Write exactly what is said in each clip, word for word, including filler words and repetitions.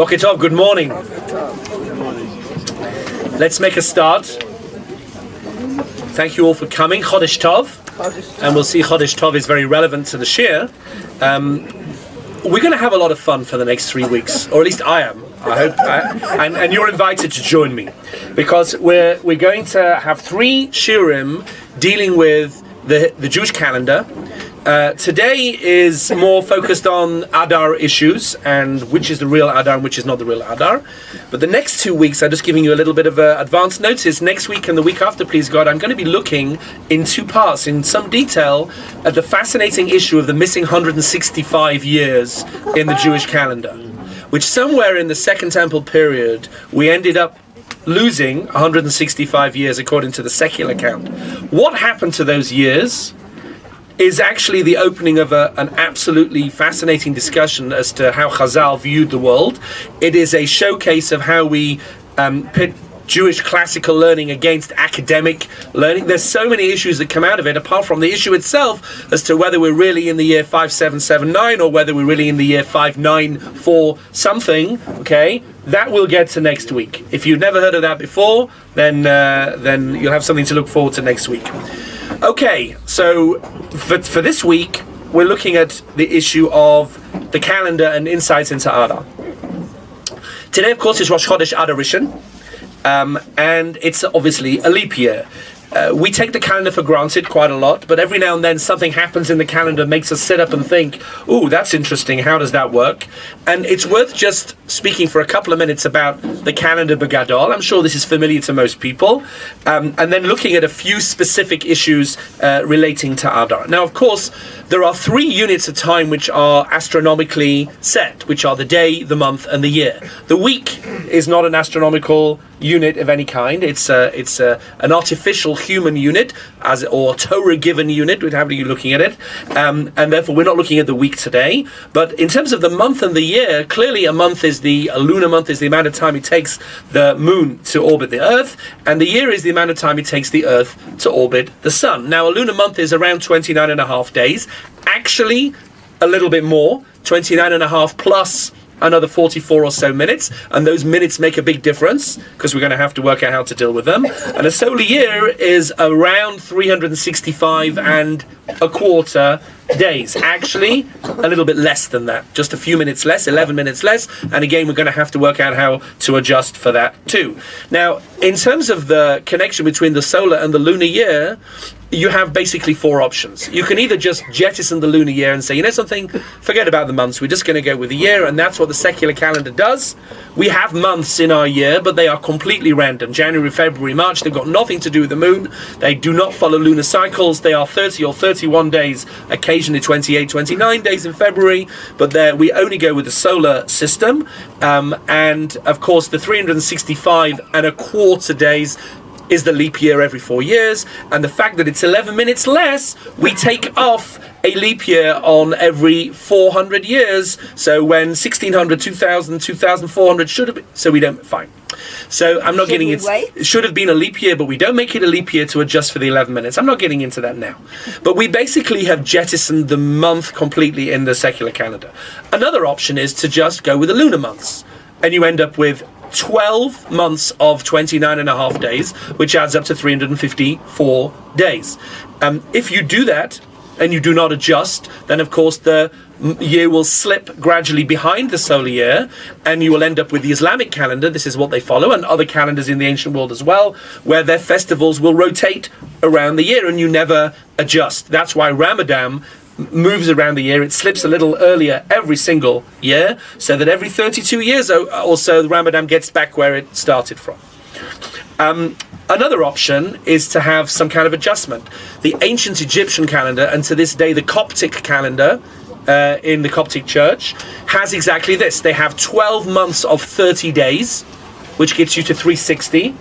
Boker Tov, good morning. Let's make a start. Thank you all for coming. Chodesh Tov. And we'll see Chodesh Tov is very relevant to the Shir. Um, we're going to have a lot of fun for the next three weeks, or at least I am. I hope, I, and, and you're invited to join me, because we're we're going to have three shiurim dealing with the the Jewish calendar. Uh, today is more focused on Adar issues and which is the real Adar and which is not the real Adar. But the next two weeks, I'm just giving you a little bit of uh, advance notice. Next week and the week after, please God, I'm going to be looking in two parts, in some detail, at the fascinating issue of the missing one hundred sixty-five years in the Jewish calendar, which somewhere in the Second Temple period, we ended up losing one hundred sixty-five years according to the secular count. What happened to those years is actually the opening of a, an absolutely fascinating discussion as to how Chazal viewed the world. It is a showcase of how we um, pit Jewish classical learning against academic learning. There's so many issues that come out of it, apart from the issue itself as to whether we're really in the year five seven seven nine or whether we're really in the year five nine four something, okay? That we'll get to next week. If you've never heard of that before, then, uh, then you'll have something to look forward to next week. Okay, so for, for this week, we're looking at the issue of the calendar and insights into Adar. Today, of course, is Rosh Chodesh Adar Rishon, um, and it's obviously a leap year. Uh, we take the calendar for granted quite a lot, but every now and then something happens in the calendar makes us sit up and think, "Ooh, that's interesting, how does that work?" And it's worth just speaking for a couple of minutes about the calendar Begadol. I'm sure this is familiar to most people. Um, and then looking at a few specific issues uh, relating to Adar. Now, of course, there are three units of time which are astronomically set, which are the day, the month, and the year. The week is not an astronomical unit of any kind. It's a, it's a, an artificial human unit, as or Torah-given unit, however you're looking at it, um, and therefore we're not looking at the week today. But in terms of the month and the year, clearly a month is the a lunar month is the amount of time it takes the moon to orbit the Earth, and the year is the amount of time it takes the Earth to orbit the sun. Now, a lunar month is around twenty-nine and a half days. Actually, a little bit more, twenty-nine and a half plus another forty-four or so minutes, and those minutes make a big difference because we're going to have to work out how to deal with them. And a solar year is around three hundred sixty-five and a quarter days. Actually, a little bit less than that, just a few minutes less, eleven minutes less, and again we're going to have to work out how to adjust for that too. Now, in terms of the connection between the solar and the lunar year, you have basically four options. You can either just jettison the lunar year and say, you know something, forget about the months, we're just going to go with the year, and that's what the secular calendar does. We have months in our year, but they are completely random. January, February, March, they've got nothing to do with the moon. They do not follow lunar cycles. They are thirty or thirty-one days, occasionally twenty-eight, twenty-nine days in February, but there we only go with the solar system. Um, and of course, the three hundred sixty-five and a quarter days is the leap year every four years, and the fact that it's eleven minutes less, we take off a leap year on every four hundred years. So when sixteen hundred, two thousand, two thousand four hundred should have been, so we don't, fine. So I'm not should getting it. It should have been a leap year, but we don't make it a leap year to adjust for the eleven minutes. I'm not getting into that now. But we basically have jettisoned the month completely in the secular calendar. Another option is to just go with the lunar months, and you end up with twelve months of twenty-nine and a half days, which adds up to three hundred fifty-four days. Um, if you do that and you do not adjust, then of course the year will slip gradually behind the solar year, and you will end up with the Islamic calendar. This is what they follow, and other calendars in the ancient world as well, where their festivals will rotate around the year and you never adjust. That's why Ramadan moves around the year. It slips a little earlier every single year, so that every thirty-two years or so the Ramadan gets back where it started from. Um, another option is to have some kind of adjustment. The ancient Egyptian calendar, and to this day the Coptic calendar uh, in the Coptic Church, has exactly this. They have twelve months of thirty days, which gets you to three hundred sixty.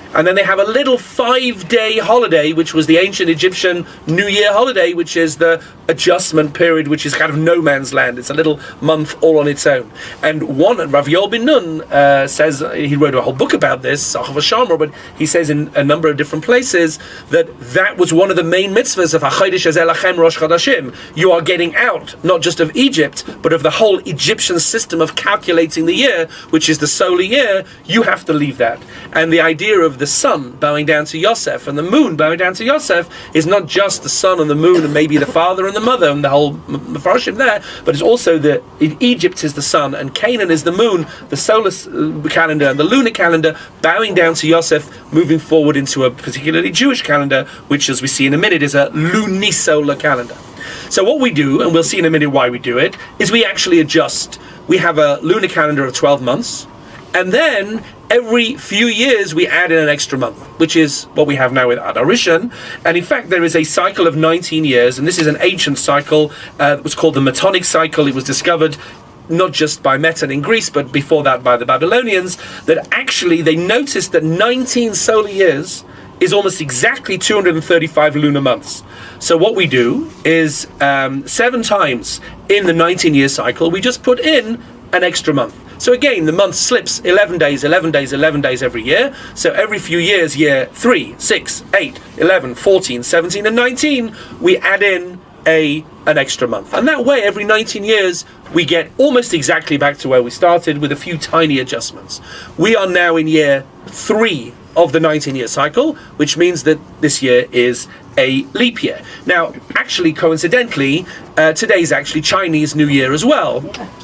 And then they have a little five-day holiday, which was the ancient Egyptian New Year holiday, which is the adjustment period, which is kind of no man's land. It's a little month all on its own. And one, Rav Yoel Ben Nun uh, says, he wrote a whole book about this, but he says in a number of different places that that was one of the main mitzvahs of HaChodesh Hazeh Lachem Rosh Chodashim. You are getting out, not just of Egypt, but of the whole Egyptian system of calculating the year, which is the solar year. You have to leave that. And the idea of the sun bowing down to Yosef and the moon bowing down to Yosef is not just the sun and the moon and maybe the father and the mother and the whole Mefarshim there, but it's also that Egypt is the sun and Canaan is the moon, the solar calendar and the lunar calendar bowing down to Yosef, moving forward into a particularly Jewish calendar, which, as we see in a minute, is a lunisolar calendar. So what we do, and we'll see in a minute why we do it, is we actually adjust. We have a lunar calendar of twelve months, and then every few years we add in an extra month, which is what we have now with Adar Rishon. And in fact, there is a cycle of nineteen years, and this is an ancient cycle. Uh, it was called the Metonic cycle. It was discovered not just by Meton in Greece, but before that by the Babylonians, that actually they noticed that nineteen solar years is almost exactly two hundred thirty-five lunar months. So what we do is um, seven times in the nineteen year cycle, we just put in an extra month. So again, the month slips eleven days, eleven days, eleven days every year. So every few years, year three, six, eight, eleven, fourteen, seventeen, and nineteen, we add in a an extra month. And that way, every nineteen years, we get almost exactly back to where we started with a few tiny adjustments. We are now in year three of the nineteen year cycle, which means that this year is a leap year. Now, actually, coincidentally, uh, today is actually Chinese New Year as well.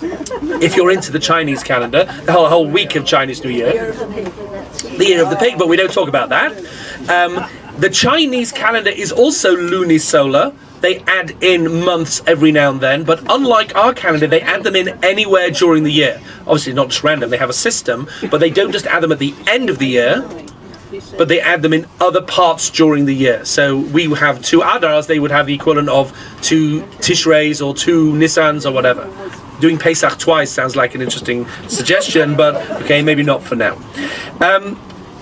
If you're into the Chinese calendar, the whole, whole week of Chinese New Year, the Year of the Pig, but we don't talk about that. Um, the Chinese calendar is also lunisolar. They add in months every now and then, but unlike our calendar, they add them in anywhere during the year. Obviously, not just random, they have a system, but they don't just add them at the end of the year, but they add them in other parts during the year. So we have two Adars, they would have the equivalent of two Tishreis or two Nissans or whatever. Doing Pesach twice sounds like an interesting suggestion, but okay, maybe not for now. Um,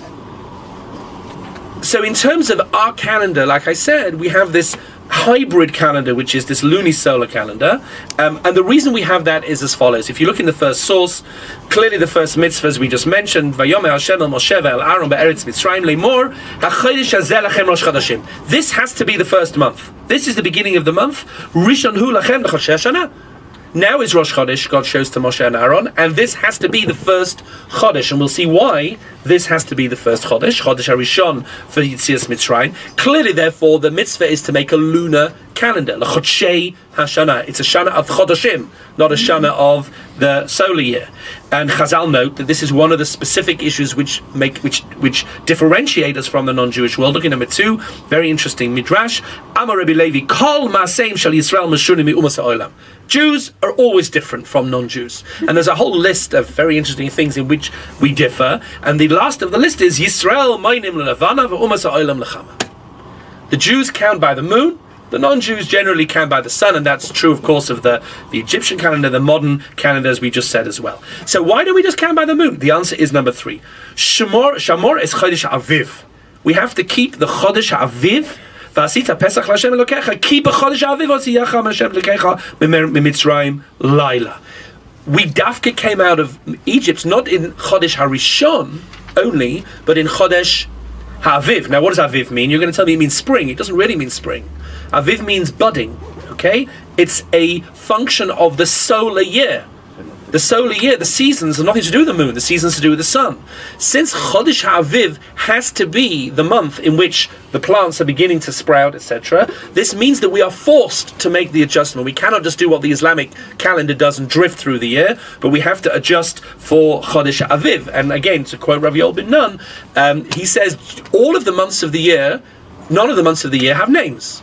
so in terms of our calendar, like I said, we have this hybrid calendar, which is this lunisolar calendar, um, and the reason we have that is as follows. If you look in the first source, clearly the first mitzvahs we just mentioned, Vayomer Hashem el Moshe ve'el Aaron be'eretz Mitzrayim lemor hachodesh hazeh lachem rosh chodashim. This has to be the first month. This is the beginning of the month. Rishon hu lachem l'chodshei hashanah. Now is Rosh Chodesh, God shows to Moshe and Aaron, and this has to be the first Chodesh, and we'll see why this has to be the first Chodesh, Chodesh HaRishon for Yitzias Mitzrayim. Clearly, therefore, the mitzvah is to make a lunar calendar, L'chodshei Hashanah. It's a Shana of Chodashim, not a Shana of the solar year. And Chazal note that this is one of the specific issues which make which which differentiate us from the non-Jewish world. Look at number two, very interesting Midrash. Amar Rabbi Levi, Kol Ma'aseim Shel Yisrael Meshunim Mi'umas Ha'olam. Jews are always different from non-Jews. And there's a whole list of very interesting things in which we differ. And the last of the list is Yisrael Mainim L'Levana V'umas Ha'olam L'Chama. The Jews count by the moon. The non-Jews generally count by the sun, and that's true, of course, of the, the Egyptian calendar, the modern calendar, as we just said as well. So why do we just count by the moon? The answer is number three. Shamor, Shamor is Chodesh Aviv. We have to keep the Chodesh Aviv. V'asita Pesach l'Hashem Elokecha. Keep a Chodesh Aviv Osiyacham Hashem Elokecha Mitzrayim Laila. We dafka came out of Egypt not in Chodesh HaRishon only, but in Chodesh HaAviv. Now, what does Aviv mean? You're going to tell me it means spring. It doesn't really mean spring. Aviv means budding, okay? It's a function of the solar year. The solar year, the seasons have nothing to do with the moon. The seasons to do with the sun. Since Chodesh HaAviv has to be the month in which the plants are beginning to sprout, et cetera, this means that we are forced to make the adjustment. We cannot just do what the Islamic calendar does and drift through the year, but we have to adjust for Chodesh HaAviv. And again, to quote Rav Yoel Ben Nun, um, he says all of the months of the year, none of the months of the year have names,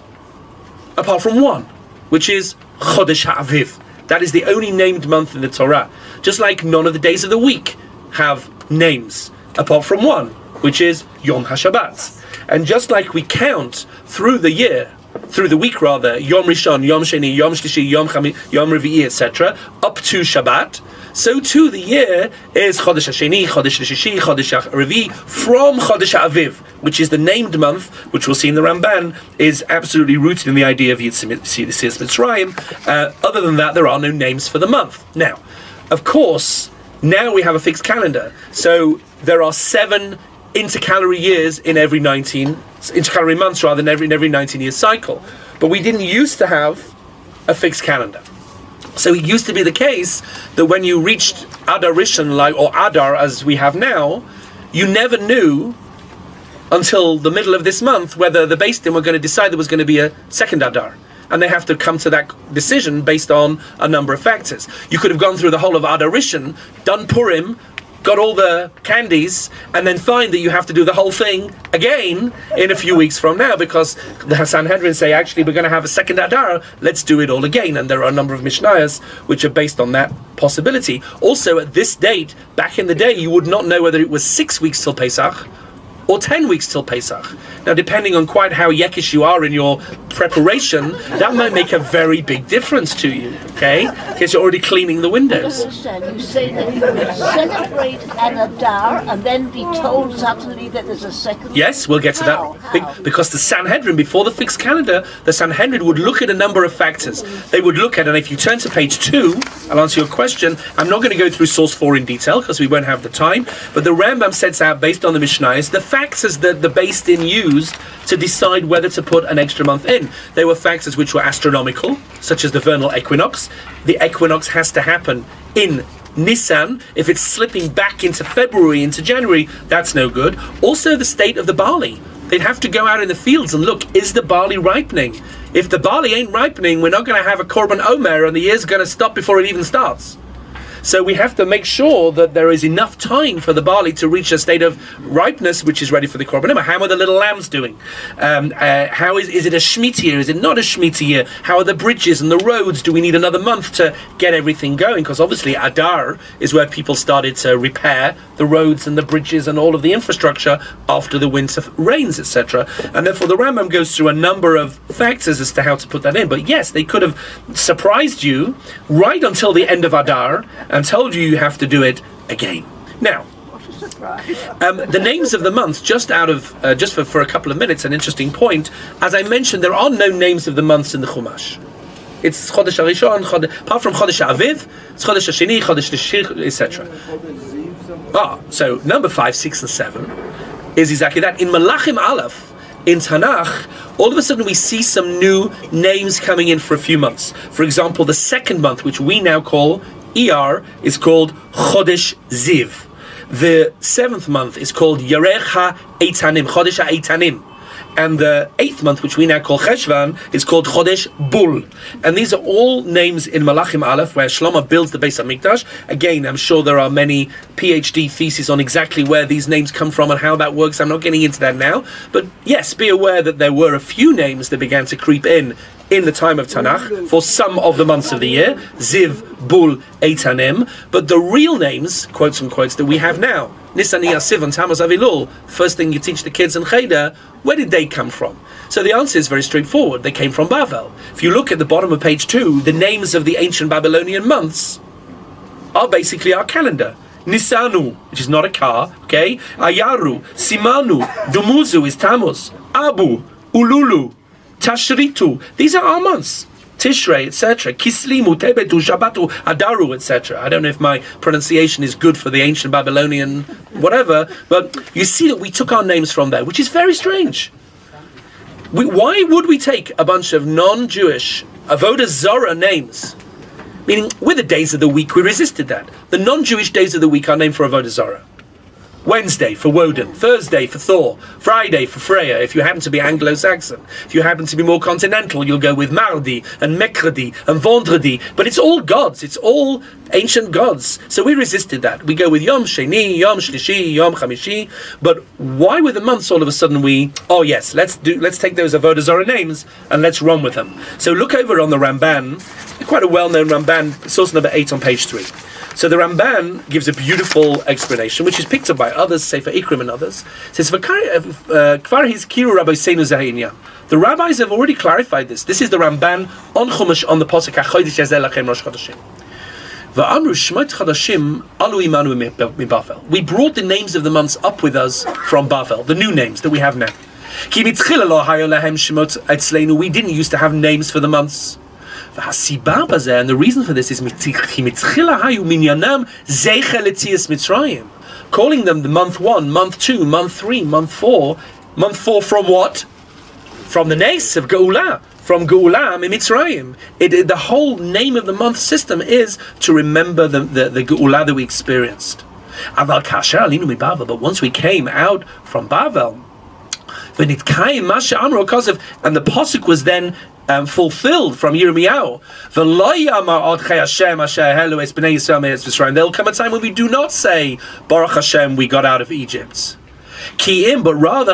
apart from one, which is Chodesh HaAviv. That is the only named month in the Torah. Just like none of the days of the week have names, apart from one, which is Yom HaShabbat. And just like we count through the year through the week rather, Yom Rishon, Yom Sheni, Yom Shlishi, Yom Chami, Yom Revi'i, et cetera, up to Shabbat, so too the year is Chodesh HaSheni, Chodesh HaShishi, Chodesh HaRevi'i, from Chodesh HaAviv, which is the named month, which we'll see in the Ramban, is absolutely rooted in the idea of Yetzias Mitzrayim. Uh, other than that, there are no names for the month. Now, of course, now we have a fixed calendar. So there are seven intercalary years in every nineteen, intercalary months rather, in every, in every nineteen year cycle. But we didn't used to have a fixed calendar. So it used to be the case that when you reached Adar Rishon, like, or Adar as we have now, you never knew until the middle of this month whether the Beis Din were going to decide there was going to be a second Adar. And they have to come to that decision based on a number of factors. You could have gone through the whole of Adar Rishon, done Purim, got all the candies, and then find that you have to do the whole thing again in a few weeks from now, because the Sanhedrin say, actually, we're going to have a second Adar, let's do it all again. And there are a number of Mishnayos which are based on that possibility. Also, at this date, back in the day, you would not know whether it was six weeks till Pesach or ten weeks till Pesach. Now, depending on quite how yekish you are in your preparation, that might make a very big difference to you, okay? Because you're already cleaning the windows. I understand. You say that you would celebrate an Adar and then be told suddenly that there's a second. Yes, we'll get to How? that. How? Because the Sanhedrin, before the fixed calendar, the Sanhedrin would look at a number of factors. They would look at, and if you turn to page two, I'll answer your question. I'm not going to go through source four in detail because we won't have the time, but the Rambam sets out, based on the Mishnayos, the factors that the Beis Din used to decide whether to put an extra month in. There were factors which were astronomical, such as the vernal equinox. The equinox has to happen in Nisan. If it's slipping back into February, into January, that's no good. Also, the state of the barley. They'd have to go out in the fields and look, is the barley ripening? If the barley ain't ripening, we're not going to have a Korban Omer, and the year's going to stop before it even starts. So we have to make sure that there is enough time for the barley to reach a state of ripeness which is ready for the Korban Omer. How are the little lambs doing? Um, uh, how is, is it a Shemitah year? Is it not a Shemitah year? How are the bridges and the roads? Do we need another month to get everything going? Because obviously Adar is where people started to repair the roads and the bridges and all of the infrastructure after the winter rains, et cetera. And therefore the Rambam goes through a number of factors as to how to put that in. But yes, they could have surprised you right until the end of Adar and told you you have to do it again. Now, um, the names of the months, just out of uh, just for, for a couple of minutes, an interesting point. As I mentioned, there are no names of the months in the Chumash. It's Chodesh HaRishon, Chodesh, apart from Chodesh HaAviv, it's Chodesh HaSheni, Chodesh HaShir, et cetera. Ah, so number five, six, and seven is exactly that. In Malachim Aleph, in Tanakh, all of a sudden we see some new names coming in for a few months. For example, the second month, which we now call Iyar, is called Chodesh Ziv. The seventh month is called Yarech HaEitanim, Chodesh HaEitanim. And the eighth month, which we now call Cheshvan, is called Chodesh Bul. And these are all names in Malachim Aleph, where Shlomo builds the Beis HaMikdash. Again, I'm sure there are many PhD theses on exactly where these names come from and how that works. I'm not getting into that now. But yes, be aware that there were a few names that began to creep in in the time of Tanakh for some of the months of the year, Ziv, Bul, Eitanim, but the real names, quotes and quotes, that we have now, Nisan, Iyar, Sivan, Tammuz, Avilul, first thing you teach the kids in Cheder, where did they come from? So the answer is very straightforward. They came from Bavel. If you look at the bottom of page two, the names of the ancient Babylonian months are basically our calendar. Nisanu, which is not a car, okay? Ayaru, Simanu, Dumuzu is Tammuz, Abu, Ululu, Tashritu, these are our months. Tishrei, et cetera. Kislimu, Tebetu, Shabatu, Adaru, et cetera. I don't know if my pronunciation is good for the ancient Babylonian whatever, but you see that we took our names from there, which is very strange. We, why would we take a bunch of non-Jewish Avodah Zorah names? Meaning, with the days of the week, we resisted that. The non-Jewish days of the week are named for Avodah Zorah. Wednesday for Woden, Thursday for Thor, Friday for Freya, if you happen to be Anglo-Saxon. If you happen to be more continental, you'll go with Mardi and Mercredi and Vendredi. But it's all gods, it's all ancient gods. So we resisted that. We go with Yom Sheni, Yom Shlishi, Yom Chamishi. But why with the months all of a sudden we, oh yes, let's do, let's take those Avodah Zorah names and let's run with them. So look over on the Ramban, quite a well-known Ramban, source number eight on page three. So the Ramban gives a beautiful explanation, which is picked up by others, Sefer Ikrim and others. It says, Kvar his kiru Rabbi Seinu Zahinya. The rabbis have already clarified this. This is the Ramban on Chumash on the Pasuk HaChodesh Yazeh Lachem Rosh Chodeshim. V'amru Shemot Chodeshim Alu Imanu Mi Bavel. We brought the names of the months up with us from Bavel, the new names that we have now. Ki mitchila lo hayo lahem shemot etzleinu. We didn't used to have names for the months. V'hasiba bazeh, and the reason for this is ki mitchila hayu minyanam zeicha letzias Mitzrayim. Calling them the month one, month two, month three, month four. Month four from what? From the Nes of Geulah, from Geulah in Mitzrayim. It, it, the whole name of the month system is to remember the, the, the Geulah that we experienced. Aval kasher alinu mi Bavel, but once we came out from Bavel, and the pasuk was then um, fulfilled from Yirmiyahu. There'll come a time when we do not say Baruch Hashem, we got out of Egypt. But rather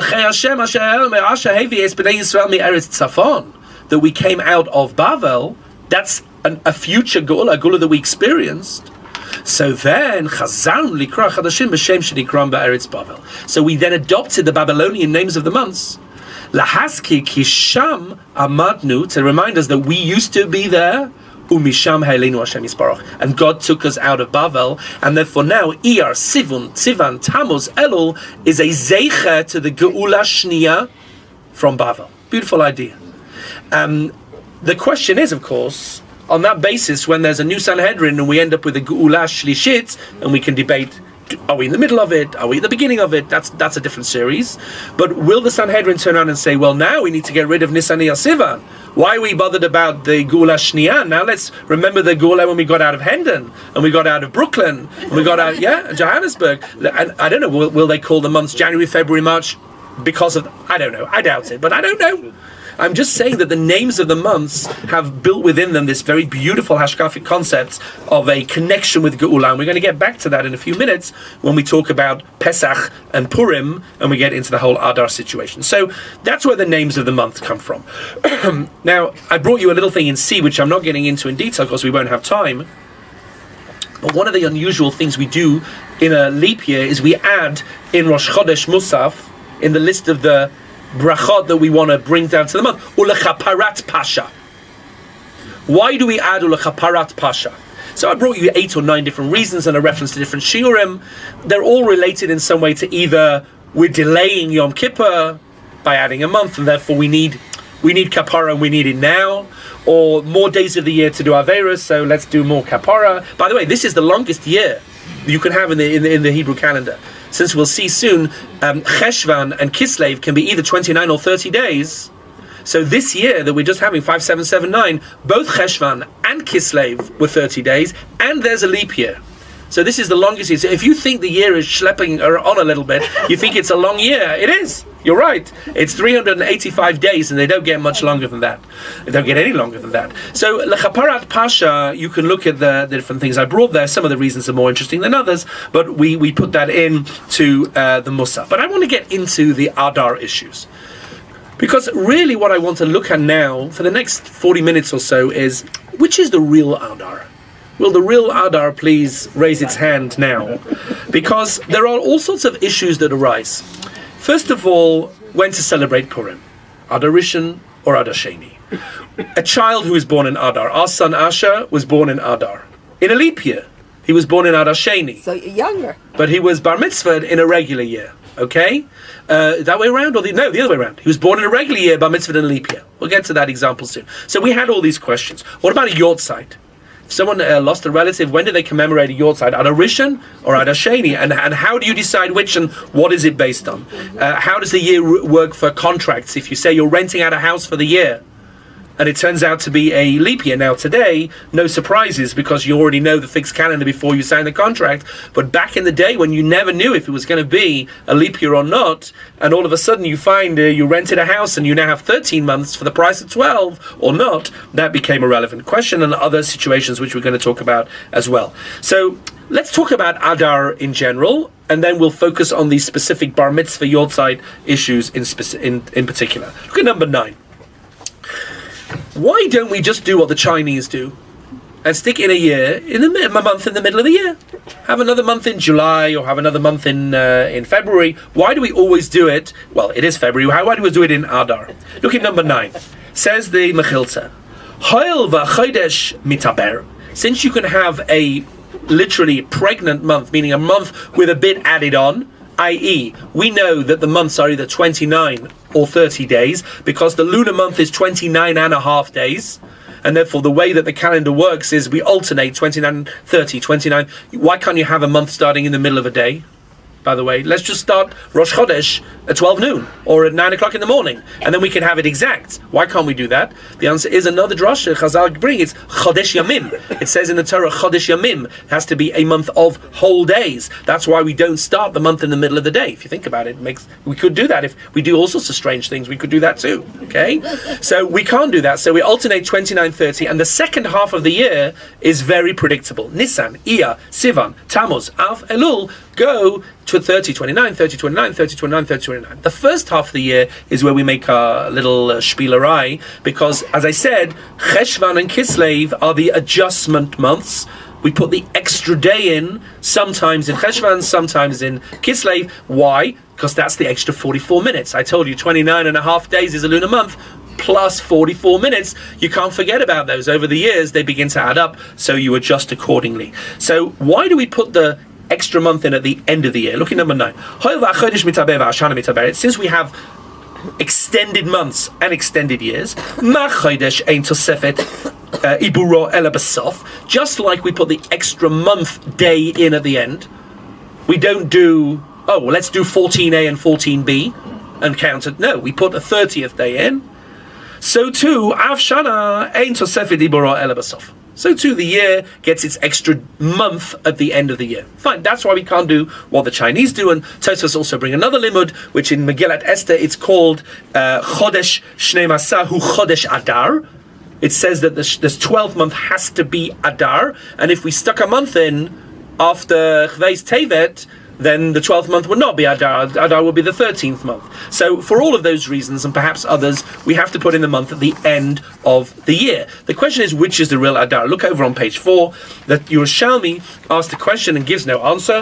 that we came out of Bavel. That's an, a future Geulah, a Geulah that we experienced. So then, so we then adopted the Babylonian names of the months. Lahaski kisham amadnu, to remind us that we used to be there. Umisham Hailenu Hashem Yisparach, and God took us out of Bavel, and therefore now Iyar, Sivun, Sivan, Tammuz, Elul is a zeicha to the Geulah Shniya from Bavel. Beautiful idea. Um, the question is, of course, on that basis, when there's a new Sanhedrin and we end up with a Geulah Shlishit, and we can debate, are we in the middle of it? Are we at the beginning of it? That's that's a different series. But will the Sanhedrin turn around and say, well, now we need to get rid of Nisan Iyar Sivan? Why are we bothered about the Geulah Shniya? Now let's remember the Geulah when we got out of Hendon, and we got out of Brooklyn, and we got out, yeah, Johannesburg. And I don't know, will, will they call the months January, February, March because of, I don't know, I doubt it, but I don't know. I'm just saying that the names of the months have built within them this very beautiful hashkafic concept of a connection with Geulah. And we're going to get back to that in a few minutes when we talk about Pesach and Purim and we get into the whole Adar situation. So that's where the names of the months come from. Now, I brought you a little thing in C, which I'm not getting into in detail because we won't have time. But one of the unusual things we do in a leap year is we add in Rosh Chodesh Musaf, in the list of the brachot that we want to bring down to the month, ulechaparat pasha. Why do we add ulechaparat pasha? So I brought you eight or nine different reasons and a reference to different shiurim. They're all related in some way to either we're delaying Yom Kippur by adding a month, and therefore we need we need kapara and we need it now, or more days of the year to do Averos, so let's do more kapara. By the way, this is the longest year you can have in the in the, in the Hebrew calendar. Since we'll see soon, um, Cheshvan and Kislev can be either twenty-nine or thirty days. So this year that we're just having, five seven seven nine, both Cheshvan and Kislev were thirty days, and there's a leap year. So this is the longest year. So if you think the year is schlepping on a little bit, you think it's a long year. It is. You're right. It's three hundred eighty-five days, and they don't get much longer than that. They don't get any longer than that. So Lechaparat Pasha, you can look at the, the different things I brought there. Some of the reasons are more interesting than others, but we, we put that in to uh, the Musaf. But I want to get into the Adar issues. Because really what I want to look at now, for the next forty minutes or so, is which is the real Adar? Will the real Adar please raise its hand now? Because there are all sorts of issues that arise. First of all, when to celebrate Purim? Adar Rishon or Adar Sheni? A child who is born in Adar. Our son Asher was born in Adar. In a leap year. He was born in Adar Sheni. So younger. But he was bar mitzvahed in a regular year. Okay? Uh, that way around? or the, No, the other way around. He was born in a regular year, bar mitzvahed in a leap year. We'll get to that example soon. So we had all these questions. What about a yortzeit? If someone uh, lost a relative, when do they commemorate a yortzeit? Adar Rishon or Adar Sheni? And, and how do you decide which and what is it based on? Uh, how does the year work for contracts? If you say you're renting out a house for the year, and it turns out to be a leap year. Now today, no surprises because you already know the fixed calendar before you sign the contract. But back in the day when you never knew if it was going to be a leap year or not, and all of a sudden you find uh, you rented a house and you now have thirteen months for the price of twelve or not, that became a relevant question, and other situations which we're going to talk about as well. So let's talk about Adar in general, and then we'll focus on these specific bar mitzvah yortzeit issues in, speci- in, in particular. Look at number nine. Why don't we just do what the Chinese do and stick in a year, in the, a month in the middle of the year. Have another month in July, or have another month in uh, in February. Why do we always do it? Well, it is February. Why, why do we do it in Adar? Look at number nine. Says the Mechilta, Hoil v'chodesh mitaber. Since you can have a literally pregnant month, meaning a month with a bit added on, that is, we know that the months are either twenty-nine or thirty days, because the lunar month is twenty-nine and a half days. And therefore, the way that the calendar works is we alternate twenty-nine, thirty, twenty-nine. Why can't you have a month starting in the middle of a day? By the way, let's just start Rosh Chodesh at twelve noon or at nine o'clock in the morning, and then we can have it exact. Why can't we do that? The answer is another drasha Chazal bring. It's Chodesh Yamim. It says in the Torah, Chodesh Yamim has to be a month of whole days. That's why we don't start the month in the middle of the day. If you think about it, it makes we could do that. If we do all sorts of strange things, we could do that too. Okay, so we can't do that. So we alternate twenty-nine, thirty, and the second half of the year is very predictable. Nisan, Iyar, Sivan, Tammuz, Av, Elul go to thirty, twenty-nine, thirty, twenty-nine, thirty, twenty-nine, thirty, twenty-nine. The first half of the year is where we make our little uh, spielerai, because, as I said, Cheshvan and Kislev are the adjustment months. We put the extra day in, sometimes in Cheshvan, sometimes in Kislev. Why? Because that's the extra forty-four minutes. I told you twenty-nine and a half days is a lunar month, plus forty-four minutes. You can't forget about those. Over the years, they begin to add up, so you adjust accordingly. So why do we put the extra month in at the end of the year? Look at number nine. Since we have extended months and extended years, just like we put the extra month day in at the end, we don't do, oh, well, let's do fourteen A and fourteen B and count it. No, we put a thirtieth day in. So too, Av Shana Ein Tosefet Iburo Ela Basof. So too, the year gets its extra month at the end of the year. Fine, that's why we can't do what the Chinese do. And Tosfos also bring another limud, which in Megillat Esther, it's called uh, Chodesh Shnei Masahu Chodesh Adar. It says that this, this twelfth month has to be Adar. And if we stuck a month in after Chveis Tevet, then the twelfth month would not be Adar. Adar would be the thirteenth month. So for all of those reasons, and perhaps others, we have to put in the month at the end of the year. The question is, which is the real Adar? Look over on page four. The Yerushalmi asked the question and gives no answer.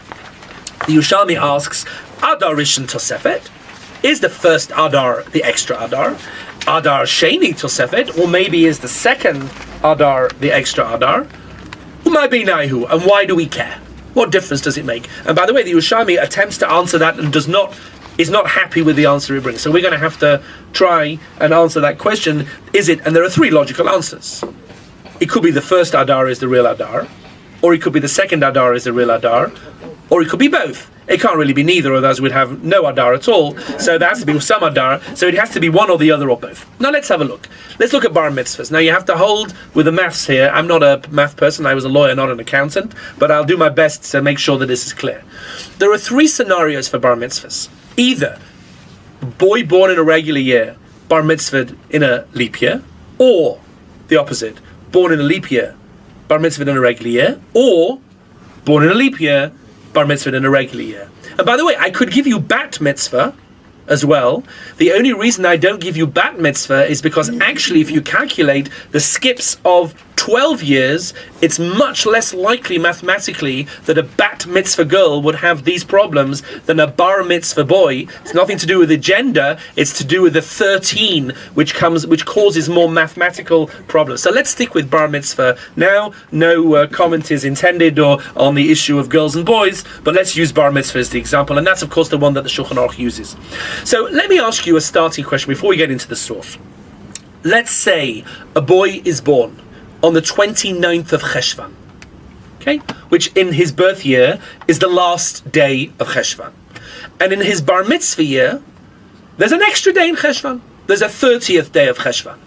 The Yerushalmi asks, Adar Rishon Tosefet? Is the first Adar the extra Adar? Adar Sheni Tosefet? Or maybe is the second Adar the extra Adar? Umaybi Naihu. And why do we care? What difference does it make? And by the way, the Yerushalmi attempts to answer that and does not, is not happy with the answer he brings. So we're going to have to try and answer that question. Is it? And there are three logical answers. It could be the first Adar is the real Adar, or it could be the second Adar is the real Adar, or it could be both. It can't really be neither, or those would have no Adar at all. So there has to be some Adar. So it has to be one or the other or both. Now let's have a look. Let's look at bar mitzvahs. Now you have to hold with the maths here. I'm not a math person. I was a lawyer, not an accountant. But I'll do my best to make sure that this is clear. There are three scenarios for bar mitzvahs. Either boy born in a regular year, bar mitzvahed in a leap year, or the opposite, born in a leap year, bar mitzvahed in a regular year, or born in a leap year, bar mitzvah in a regular year. And by the way, I could give you bat mitzvah as well. The only reason I don't give you bat mitzvah is because actually if you calculate the skips of twelve years, it's much less likely mathematically that a bat mitzvah girl would have these problems than a bar mitzvah boy. It's nothing to do with the gender, it's to do with the thirteen, which comes, which causes more mathematical problems. So let's stick with bar mitzvah now. No uh, comment is intended or on the issue of girls and boys, but let's use bar mitzvah as the example, and that's of course the one that the Shulchan Aruch uses. So let me ask you a starting question before we get into the source. Let's say a boy is born on the twenty-ninth of Cheshvan, okay, which in his birth year is the last day of Cheshvan. And in his bar mitzvah year, there's an extra day in Cheshvan. There's a thirtieth day of Cheshvan.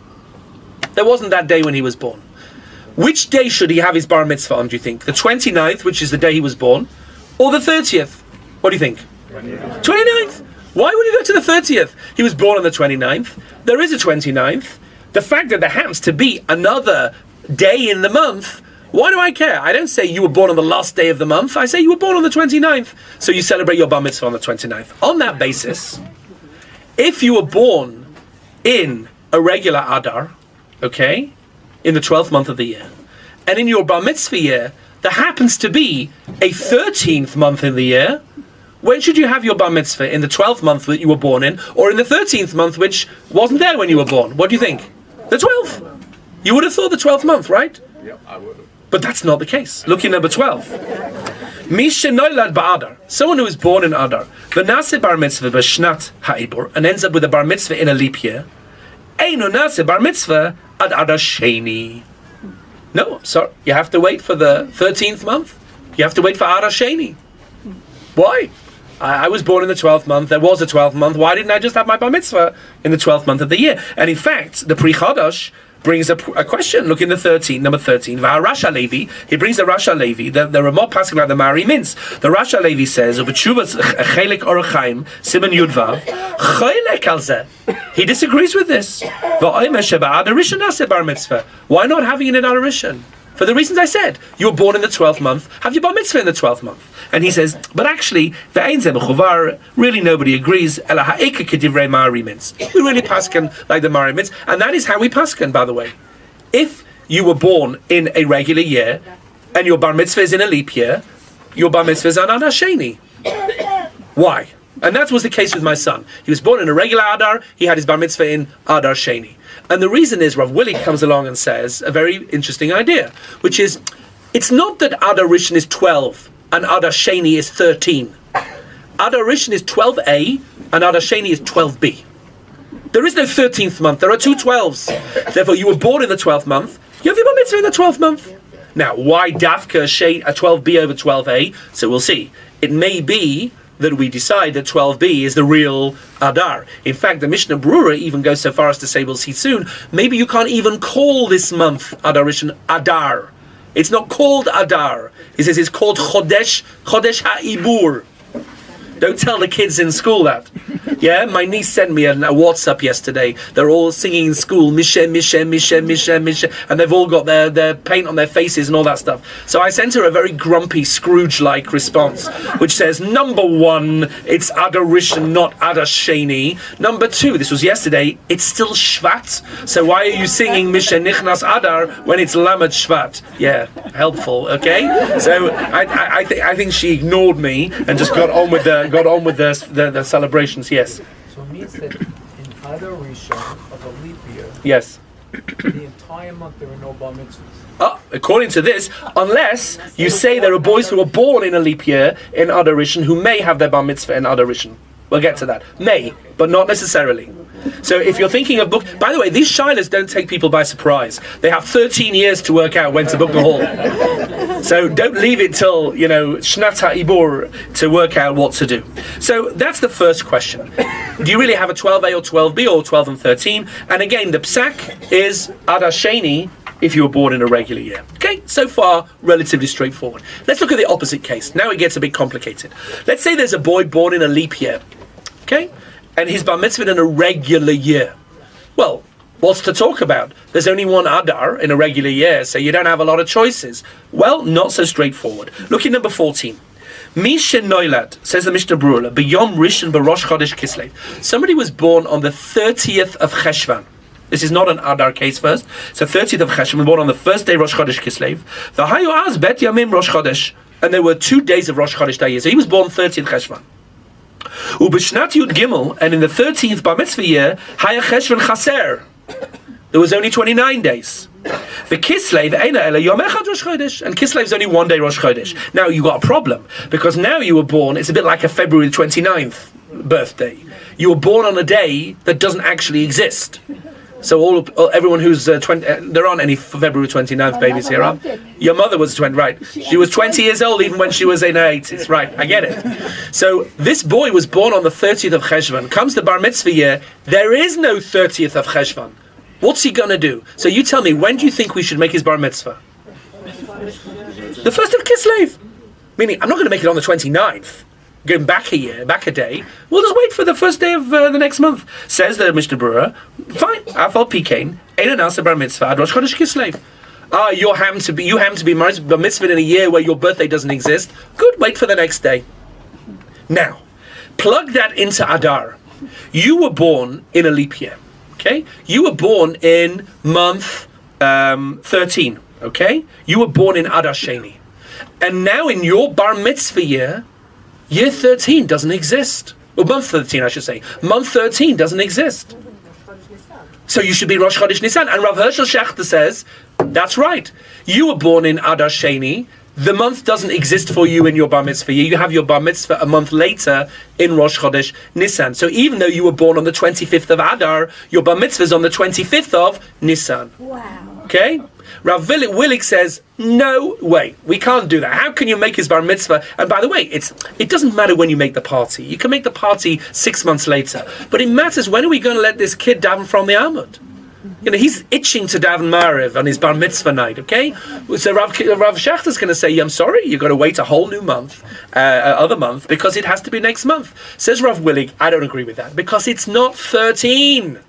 There wasn't that day when he was born. Which day should he have his bar mitzvah on, do you think? The twenty-ninth, which is the day he was born, or the thirtieth? What do you think? twenty-ninth. Why would he go to the thirtieth? He was born on the twenty-ninth. There is a twenty-ninth. The fact that there happens to be another day in the month, why do I care? I don't say you were born on the last day of the month. I say you were born on the twenty-ninth. So you celebrate your bar mitzvah on the twenty-ninth. On that basis, if you were born in a regular Adar, okay, in the twelfth month of the year, and in your bar mitzvah year, there happens to be a thirteenth month in the year, when should you have your bar mitzvah? In the twelfth month that you were born in, or in the thirteenth month, which wasn't there when you were born? What do you think? The twelfth. You would have thought the twelfth month, right? Yeah, I would have. But that's not the case. Look at number twelve. Misha noilad ba'adar. Someone who was born in Adar, v'nase bar mitzvah b'shnat ha'ibur, and ends up with a bar mitzvah in a leap year. Eino nase bar mitzvah ad Adar Sheni. No, I'm sorry. You have to wait for the thirteenth month. You have to wait for Adar Sheni. Why? I, I was born in the twelfth month. There was a twelfth month. Why didn't I just have my bar mitzvah in the twelfth month of the year? And in fact, the Pri Chadash brings a, a question. Look in the thirteen, number thirteen. Rasha Levi. He brings the Rasha Levi. The, the Ramah passing like the Mari Mintz. The Rasha Levi says, "Ubetshuvas chelik orachaim siman yudvav chelik al zeh." He disagrees with this. V'oimer sheba'ad arishan nase bar mitzvah. Why not having it in arishan? For the reasons I said. You were born in the twelfth month. Have your bar mitzvah in the twelfth month. And he says, but actually, ve'ein zeh b'chuvar. Really, nobody agrees. Ela ha'eka kedivrei Mari Mintz. We really paskin like the Mari Mintz, and that is how we paskin, by the way. If you were born in a regular year, and your bar mitzvah is in a leap year, your bar mitzvah is on Adar Sheni. Why? And that was the case with my son. He was born in a regular Adar. He had his bar mitzvah in Adar Sheni. And the reason is, Rav Willie comes along and says a very interesting idea, which is, it's not that Adar Rishon is twelve and Adar Sheni is thirteen. Adar Rishon is twelve A and Adar Sheni is twelve B. There is no thirteenth month. There are two twelves. Therefore, you were born in the twelfth month. You have your bar mitzvah in the twelfth month. Now, why Dafka Shei a twelve B over twelve A? So we'll see. It may be that we decide that twelve B is the real Adar. In fact, the Mishnah Brura even goes so far as to say, we'll see soon, maybe you can't even call this month Adar Rishon Adar. It's not called Adar. He says it's called Chodesh, Chodesh HaIbur. Don't tell the kids in school that. Yeah, my niece sent me a, a WhatsApp yesterday. They're all singing in school, Mishem, Mishem, Mishem, Mishem, Mishem, and they've all got their, their paint on their faces and all that stuff. So I sent her a very grumpy Scrooge-like response, which says, number one, it's Adar Rishon, not Adar Sheni. Number two, this was yesterday, it's still Shvat. So why are you singing Mishem Nichnas Adar when it's Lamed Shvat? Yeah, helpful, okay? So I, I, I, th I think she ignored me and just got on with the got on with the, the, the celebrations, yes. So it means that in Adar Rishon of a leap year, Yes. the entire month there are no bar mitzvahs. Oh, according to this, unless you say there are boys who are born in a leap year in Adar Rishon who may have their bar mitzvah in Adar Rishon. We'll get to that. May, but not necessarily. So if you're thinking of book... By the way, these shilas don't take people by surprise. They have thirteen years to work out when to book the hall. So don't leave it till, you know, Shnat HaIbur to work out what to do. So that's the first question. Do you really have a twelve A or twelve B or twelve and thirteen? And again, the psak is Adar Sheni if you were born in a regular year. Okay, so far, relatively straightforward. Let's look at the opposite case. Now it gets a bit complicated. Let's say there's a boy born in a leap year. Okay? And his bar mitzvah in a regular year. Well, what's to talk about? There's only one Adar in a regular year, so you don't have a lot of choices. Well, not so straightforward. Look at number fourteen. Mishen Noilad, says the Mishnah Brura, B'yom Rishon B'Rosh Chodesh Kislev. Somebody was born on the thirtieth of Cheshvan. This is not an Adar case first. So thirtieth of Cheshvan, born on the first day Rosh Chodesh Kislev. V'hayu az bet yamim Rosh Chodesh. And there were two days of Rosh Chodesh that year. So he was born thirtieth Cheshvan. Ubishnat Yud Gimel, and in the thirteenth Bar Mitzvah year, Haya Cheshvan Chaser. There was only twenty-nine days. The Kislev Eina Ela Yom Echad Rosh Chodesh, and Kislev is only one day Rosh Chodesh. Now you got a problem because now you were born. It's a bit like a February twenty-ninth birthday. You were born on a day that doesn't actually exist. So all, all everyone who's uh, twenty, uh, there aren't any February twenty-ninth babies here, are there? Your mother was twenty, right? She was twenty years old even when she was in her eighties, right? I get it. So this boy was born on the thirtieth of Cheshvan. Comes the Bar Mitzvah year. There is no thirtieth of Cheshvan. What's he gonna do? So you tell me, when do you think we should make his Bar Mitzvah? The first of Kislev. Meaning, I'm not going to make it on the twenty-ninth. Going back a year, back a day. We'll just wait for the first day of uh, the next month. Says the Mishnah Brura. Fine. Afal Pikain. Ein anasa bar mitzvah ad Rosh Chodesh Kislev. Ah, you happen to be you happen to be bar mitzvah in a year where your birthday doesn't exist. Good. Wait for the next day. Now, plug that into Adar. You were born in a leap year. Okay. You were born in month um, thirteen. Okay? You were born in Adar Sheni. And now in your bar mitzvah year, year thirteen doesn't exist. Well, month thirteen, I should say. Month thirteen doesn't exist. So you should be Rosh Chodesh Nisan. And Rav Hershel Schachter says, that's right. You were born in Adar Sheni. The month doesn't exist for you in your bar mitzvah year. You have your bar mitzvah a month later in Rosh Chodesh Nisan. So even though you were born on the twenty-fifth of Adar, your bar mitzvah is on the twenty-fifth of Nisan. Wow. Okay? Rav Willig says, no way, we can't do that. How can you make his bar mitzvah? And by the way, it's it doesn't matter when you make the party. You can make the party six months later. But it matters, when are we going to let this kid daven from the Amud? You know, he's itching to daven Mariv on his bar mitzvah night, okay? So Rav, Rav Schachter's going to say, I'm sorry, you've got to wait a whole new month, uh, other month, because it has to be next month. Says Rav Willig, I don't agree with that, because it's not thirteen.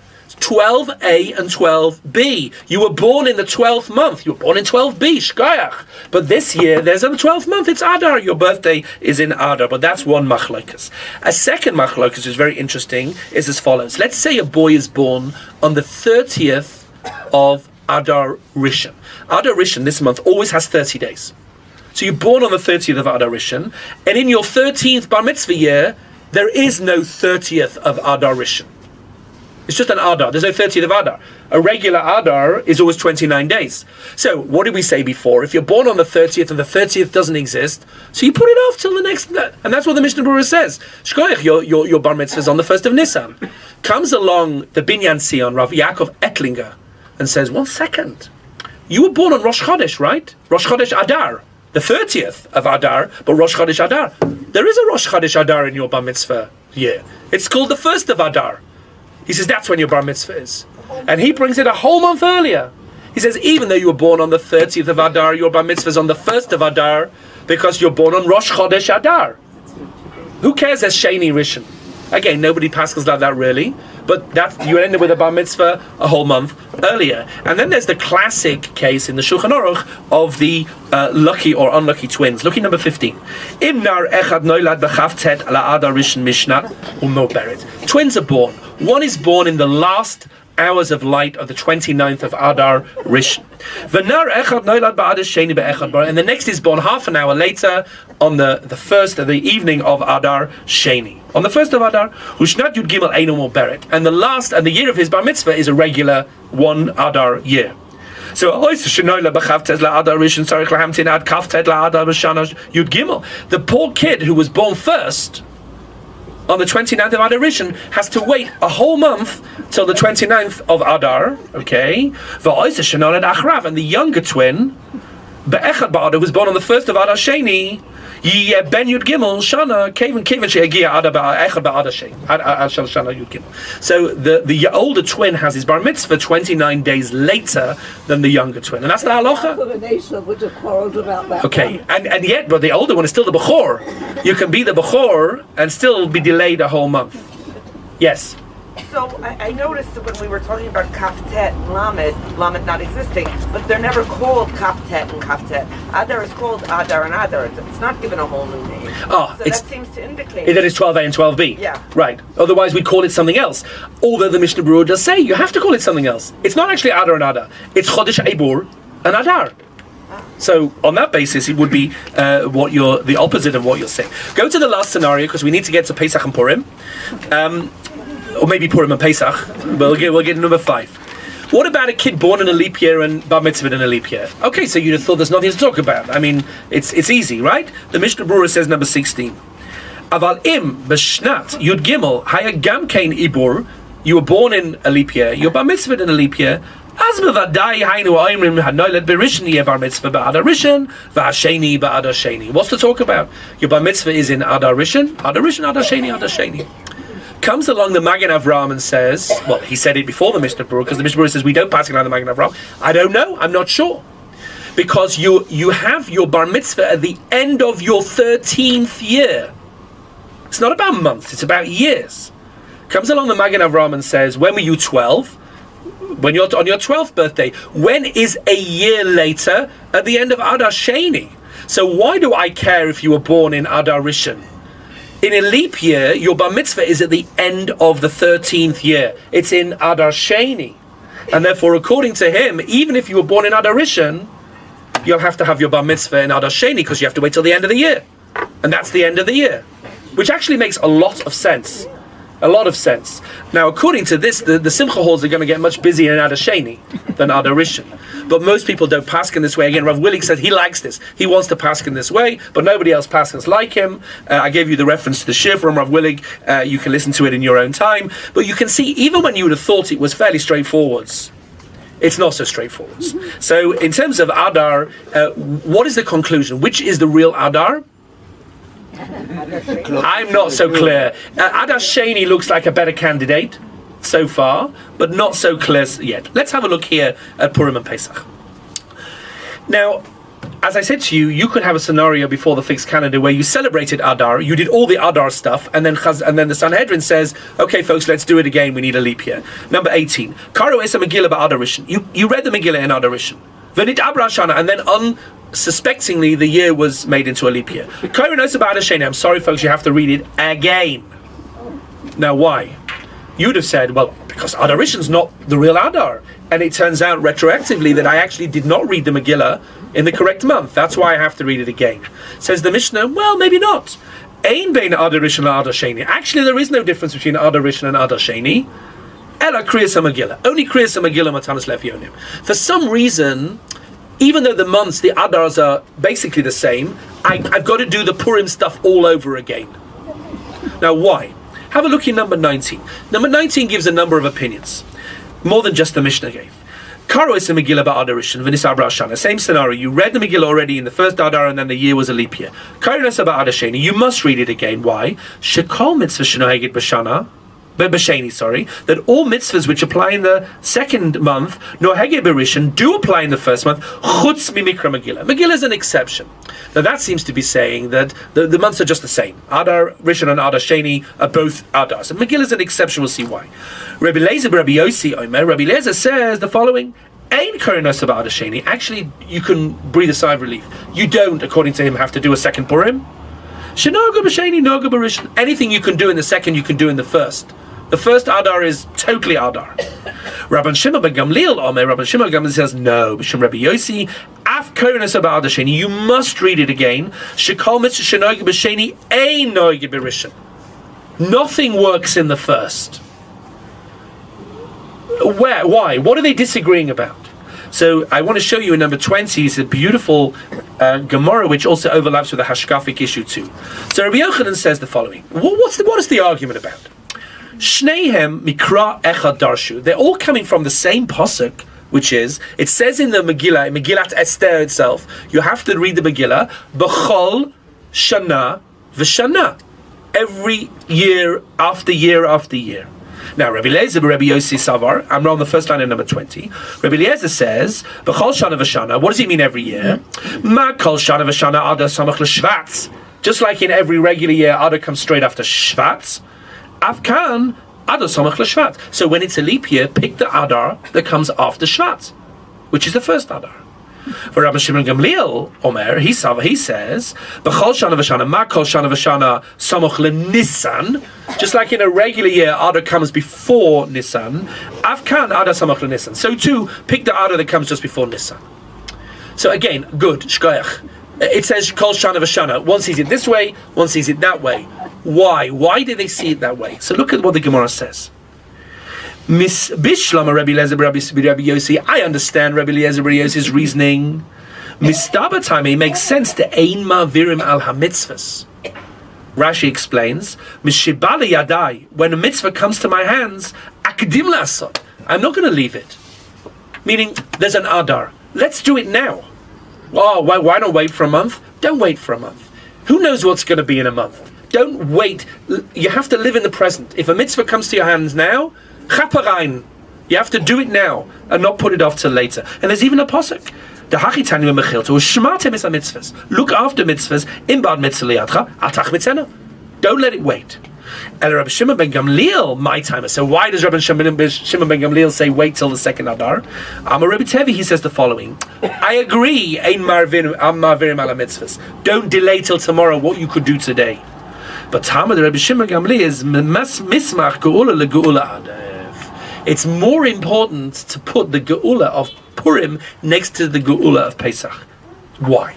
twelve A and twelve B. You were born in the twelfth month. You were born in twelve B, Shkoyach. But this year, there's a twelfth month. It's Adar. Your birthday is in Adar. But that's one machlokas. A second machlokas, which is very interesting, is as follows. Let's say a boy is born on the thirtieth of Adar Rishon. Adar Rishon this month always has thirty days. So you're born on the thirtieth of Adar Rishon, and in your thirteenth bar mitzvah year, there is no thirtieth of Adar Rishon. It's just an Adar. There's no thirtieth of Adar. A regular Adar is always twenty-nine days. So, what did we say before? If you're born on the thirtieth and the thirtieth doesn't exist, so you put it off till the next... And that's what the Mishnah Berurah says. Shkoyach, your, your, your bar mitzvah is on the first of Nisan. Comes along the Binyan Sion, Rav Yaakov Ettlinger, and says, one second. You were born on Rosh Chodesh, right? Rosh Chodesh Adar. The thirtieth of Adar, but Rosh Chodesh Adar. There is a Rosh Chodesh Adar in your bar mitzvah year. It's called the first of Adar. He says that's when your bar mitzvah is. And he brings it a whole month earlier. He says even though you were born on the thirtieth of Adar, your bar mitzvah is on the first of Adar because you're born on Rosh Chodesh Adar. Who cares as Sheni Rishon? Again, nobody passes like that really. But that you end up with a bar mitzvah a whole month earlier. And then there's the classic case in the Shulchan Aruch of the uh, lucky or unlucky twins. Look at number fifteen. Imnar echad noilad b'chavtet ala Adar Rishon mishnat u'mo beret. Twins are born. One is born in the last hours of light of the twenty-ninth of Adar Rishon. V'nar echad noilad ba'adar sheni be'echad bar. And the next is born half an hour later on the, the first of the evening of Adar Sheni. On the first of Adar, Ushnat Yud Gimel Eino Mo Beret. And the last, and the year of his bar mitzvah is a regular one Adar year. So, the poor kid who was born first on the twenty-ninth of Adar Rishon has to wait a whole month till the twenty-ninth of Adar, okay? And the younger twin, Be'echad Ba'adar, was born on the first of Adar Sheni, Ben Yud Gimel Shana Kevin Kevin She'agia Adar Be'echad Ba'adar Sheni Shana Yud Gimel. So the the older twin has his bar mitzvah twenty-nine days later than the younger twin, and that's the halacha. Would have quarrelled about that. Okay, and and yet, but the older one is still the bechor. You can be the bechor and still be delayed a whole month. Yes. So I, I noticed that when we were talking about Kaftet and Lamed, Lamed not existing, but they're never called Kaftet and Kaftet. Adar is called Adar and Adar. It's not given a whole new name. Oh, so it's, that seems to indicate that it's twelve A and twelve B. Yeah. Right. Otherwise we'd call it something else. Although the Mishnah Berurah does say you have to call it something else. It's not actually Adar and Adar. It's Chodesh Eibur and Adar. So on that basis, it would be uh, what you're the opposite of what you're saying. Go to the last scenario because we need to get to Pesach and Purim. Um, Or maybe Purim and Pesach. We'll get, we'll get to number five. What about a kid born in a leap year and bar mitzvah in a leap year? Okay, so you'd have thought there's nothing to talk about. I mean, it's it's easy, right? The Mishnah Berurah says number sixteen. Aval im b'shnat yud gimel haya gam kein ibur. You were born in a leap year. You're bar mitzvah in a leap year. Az bevadai hainu oimrim hanoiled berishon yeh bar mitzvah ba'adar rishon v'hasheni ba'adar sheni. What's to talk about? Your bar mitzvah is in Adar Rishon, Adar Rishon, Adar Sheni, Adar Sheni. Comes along the Magen Avraham and says, well, he said it before the Mishnah Berurah, because the Mishnah Berurah says we don't pass it on the Magen Avraham. I don't know, I'm not sure. Because you you have your bar mitzvah at the end of your thirteenth year. It's not about months, it's about years. Comes along the Magen Avraham and says, when were you twelve? When you're on your twelfth birthday. When is a year later? At the end of Adar Sheni. So why do I care if you were born in Adar Rishon? In a leap year, your bar mitzvah is at the end of the thirteenth year. It's in Adar Sheni. And therefore, according to him, even if you were born in Adar Rishon, you'll have to have your bar mitzvah in Adar Sheni because you have to wait till the end of the year. And that's the end of the year. Which actually makes a lot of sense. A lot of sense. Now, according to this, the, the Simcha halls are going to get much busier in Adar Sheni than Adar Rishon. But most people don't paskin this way. Again, Rav Willig said he likes this. He wants to paskin this way, but nobody else paskins like him. Uh, I gave you the reference to the shir from Rav Willig. Uh, you can listen to it in your own time. But you can see, even when you would have thought it was fairly straightforward, it's not so straightforward. Mm-hmm. So, in terms of Adar, uh, what is the conclusion? Which is the real Adar? I'm not so clear. Uh, Adar Sheni looks like a better candidate so far, but not so clear yet. Let's have a look here at Purim and Pesach. Now, as I said to you, you could have a scenario before the fixed calendar where you celebrated Adar, you did all the Adar stuff, and then Chaz, and then the Sanhedrin says, okay folks, let's do it again, we need a leap year. Number eighteen. Karo Esa Megillah Ba'Adar Rishon. You, you read the Megillah in Adar Rishon. Venit Abra Shana, and then unsuspectingly the year was made into a leap year. Karo Esa Ba'Adar Sheni. I'm sorry folks, you have to read it again. Now why? You'd have said, well, because Adar Rishon's not the real Adar. And it turns out retroactively that I actually did not read the Megillah in the correct month. That's why I have to read it again. Says the Mishnah, well, maybe not. Ein bein Adar Rishon and Adar Sheni. Actually, there is no difference between Adar Rishon and Adar Sheni. Ela Kriyas HaMegillah. Only Kriyas HaMegillah Matanas Lev Yonim. For some reason, even though the months, the Adars are basically the same, I, I've got to do the Purim stuff all over again. Now, why? Have a look in number nineteen. Number nineteen gives a number of opinions. More than just the Mishnah gave. Karo is a Megillah Ba'Adar Rishon, V'nisar B'Ashana. Same scenario. You read the Megillah already in the first Adar, and then the year was a leap year. Karo is Ba'Adar Sheni. You must read it again. Why? Shekol mitzvah shenoheged b'shana, b'sheni, sorry, that all mitzvahs which apply in the second month, noheged b'rishon, do apply in the first month. Chutz mimikra Megillah. Megillah is an exception. Now that seems to be saying that the, the months are just the same. Adar Rishon and Adar Sheni are both Adar. So Megillah is an exception. We'll see why. Rabbi Lezer, Rabbi Yossi, Omer. Rabbi Lezer says the following: Ein koronos of Adar Sheni. Actually, you can breathe a sigh of relief. You don't, according to him, have to do a second Purim. Shenoga b'sheni, noga b'rishon. Anything you can do in the second, you can do in the first. The first Adar is totally Adar. Rabban Shimon ben Gamliel, Omer, Rabban Shimon ben Gamliel says, no, B'Shem Rabbi Yossi, af koronos of Adar Sheni, you must read it again. Shekol mitzvah shenoga b'sheni, ein noga b'rishon. Nothing works in the first. Where? Why? What are they disagreeing about? So I want to show you in number twenty is a beautiful uh, Gemara which also overlaps with the Hashkafic issue too. So Rabbi Yochanan says the following. What's the, what is the argument about? Shneihem mikra echad darshu. They're all coming from the same pasuk, which is, it says in the Megillah, in Megillat Esther itself, you have to read the Megillah, b'chol shana v'shana. Every year after year after year. Now, Rabbi Eliezer, Rabbi Yossi Savar, I'm on the first line in number twenty. Rabbi Eliezer says, b'chol shana v'shana. What does it mean every year? Ma kol shana v'shana Adar samach l'shvat. Just like in every regular year, Adar comes straight after Shvat. Afkan Adar samach l'shvat. So when it's a leap year, pick the Adar that comes after Shvat, which is the first Adar. For Rabbi Shimon Gamliel, Omer, he, he says, B'chol shana v'shana, ma kol shana v'shana samach l'Nisan. Just like in a regular year, Adar comes before Nisan. Afkan Adar samach l'Nisan. So too, pick the Adar that comes just before Nisan. So again, good, shkoyach. It says kol shana v'shana. One sees it this way, one sees it that way. Why? Why do they see it that way? So look at what the Gemara says. Miss Bishlama Rabbi Eliezer Rabbi Yossi. I understand Rabbi Eliezer Rabbi Yossi's reasoning. Mistaba time it makes sense to ein ma'virim al hamitzvahs. Rashi explains, Mishibali yadai. When a mitzvah comes to my hands, akdim la'asot. I'm not going to leave it. Meaning, there's an Adar. Let's do it now. Oh, why, why not wait for a month? Don't wait for a month. Who knows what's going to be in a month? Don't wait. You have to live in the present. If a mitzvah comes to your hands now, chaparein. You have to do it now and not put it off till later. And there's even a posuk. The hachitani mechilto shmatem is a mitzvahs. Look after mitzvahs. Imbad mitzvah liadcha atach mitzena. Don't let it wait. And Rabbi Shimon ben Gamliel, my timer. So why does Rabbi Shimon ben Gamliel say wait till the second Adar? Amar Rabbi Tevi, he says the following. I agree. Ein marvirim marvirim ala mitzvahs. Don't delay till tomorrow what you could do today. But Tamar Rabbi Shimon Gamliel is mismach geula legeula adef. it's more important to put the Geula of Purim next to the Geula of Pesach. Why?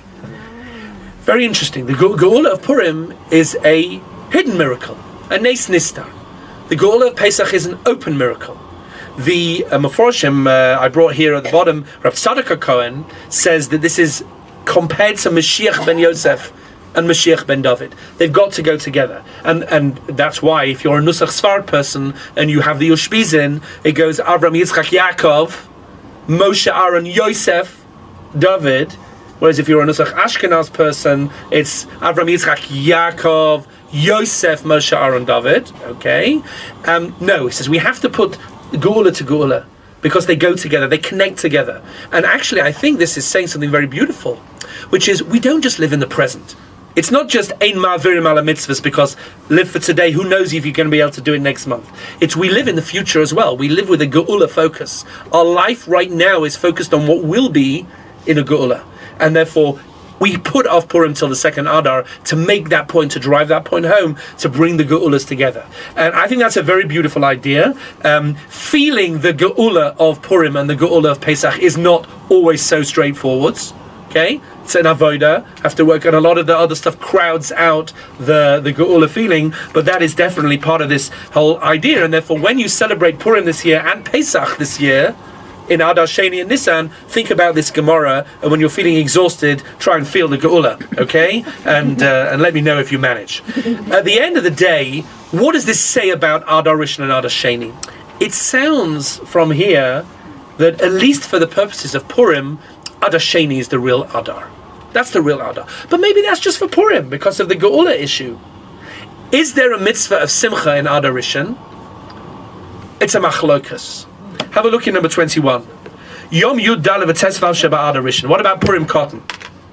Very interesting. The Ge- Geula of Purim is a hidden miracle, a Nes Nistar. The Geula of Pesach is an open miracle. The uh, Meforshim uh, I brought here at the bottom, Rav Tzadok Cohen, says that this is compared to Mashiach ben Yosef and Mashiach ben David. They've got to go together. And and that's why if you're a Nusach Sfard person and you have the Ushpizin, it goes Avram, Yitzchak, Yaakov, Moshe, Aaron, Yosef, David. Whereas if you're a Nusach Ashkenaz person, it's Avram, Yitzchak, Yaakov, Yosef, Moshe, Aaron, David. Okay? Um, no, he says we have to put Geula to Geula because they go together, they connect together. And actually, I think this is saying something very beautiful, which is we don't just live in the present. It's not just ein ma'avirim ala mitzvahs because live for today, who knows if you're going to be able to do it next month. It's we live in the future as well. We live with a Geula focus. Our life right now is focused on what will be in a Geula. And therefore, we put off Purim till the second Adar to make that point, to drive that point home, to bring the Geulas together. And I think that's a very beautiful idea. Um, feeling the Geula of Purim and the Geula of Pesach is not always so straightforward. Okay? It's an avoda, have to work on a lot of the other stuff, crowds out the, the Geula feeling, but that is definitely part of this whole idea. And therefore, when you celebrate Purim this year and Pesach this year, in Adar, Sheni and Nisan, think about this Gemara, and when you're feeling exhausted, try and feel the Geula, okay? And uh, and let me know if you manage. At the end of the day, what does this say about Adar Rishon and Adar Sheni? It sounds from here that at least for the purposes of Purim, Adar Sheni is the real Adar. That's the real Adar. But maybe that's just for Purim, because of the Geula issue. Is there a mitzvah of Simcha in Adar Rishon? It's a machlokas. Have a look in number twenty-one. Yom Yud Dalev V'Tesvav Sheba Adar Rishon. What about Purim Cotton?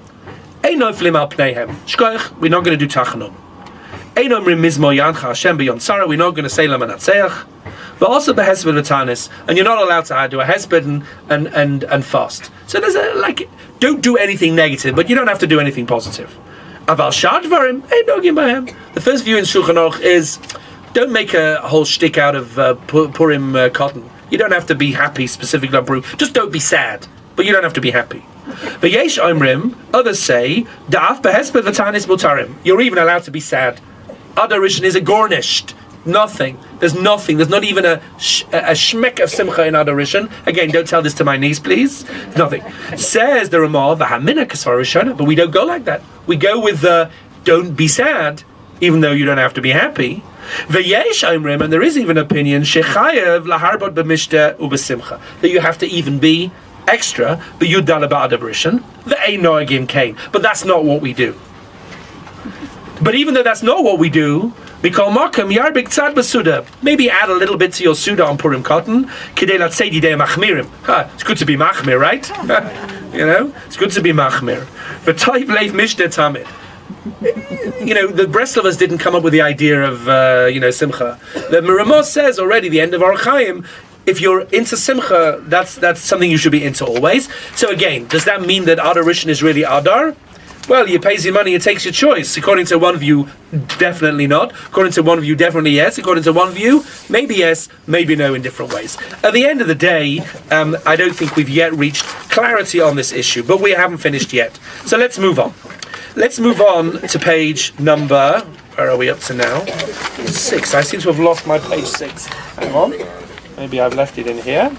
Eino Flim Al Pneihem. Shkoich, we're not going to do Tachanun. Eino Mrim Mizmo Yancha Hashem B'Yon Tzara. We're not going to say Lamanatzeach. But also Behesbed V'Tanis. And you're not allowed to do a Hesbed and, and, and, and fast. So there's a, like, don't do anything negative, but you don't have to do anything positive. Aval Shadvarim, Eino Gim Bahem. The first view in Shulchan Aruch is, don't make a whole shtick out of uh, Purim uh, Cotton. You don't have to be happy specifically on Purim. Just don't be sad, but you don't have to be happy. But Yesh Omrim, others say, Da'af behesped v'tanis mutarim. You're even allowed to be sad. Adar Rishon is a gornished. Nothing. There's nothing. There's not even a sh- a shmek of simcha in Adar Rishon. Again, don't tell this to my niece, please. Nothing. Says the Ramah, v'hamina kasvar Rishona, but we don't go like that. We go with the don't be sad, even though you don't have to be happy. V'yesh Omrim, and there is even opinion, shechayev laharbot b'mishta u'b'simcha, that you have to even be extra, but you dala ba'adar rishon, v'ein noagim kain. But that's not what we do. But even though that's not what we do, we call makam yarbik tzad b'suda. Maybe add a little bit to your suda on Purim Cotton. Kidei latzei didei machmirim. It's good to be machmir, right? You know, it's good to be machmir. V'tayv leiv mishta tamid. You know, the Breslovers didn't come up with the idea of, uh, you know, Simcha. The Meramos says already, the end of Orach Chaim, if you're into Simcha, that's that's something you should be into always. So again, does that mean that Adar Rishon is really Adar? Well, you pays your money, it takes your choice. According to one view, definitely not. According to one view, definitely yes. According to one view, maybe yes, maybe no in different ways. At the end of the day, um, I don't think we've yet reached clarity on this issue, but we haven't finished yet. So let's move on. Let's move on to page number, where are we up to now? Six. I seem to have lost my page six. Hang on. Maybe I've left it in here.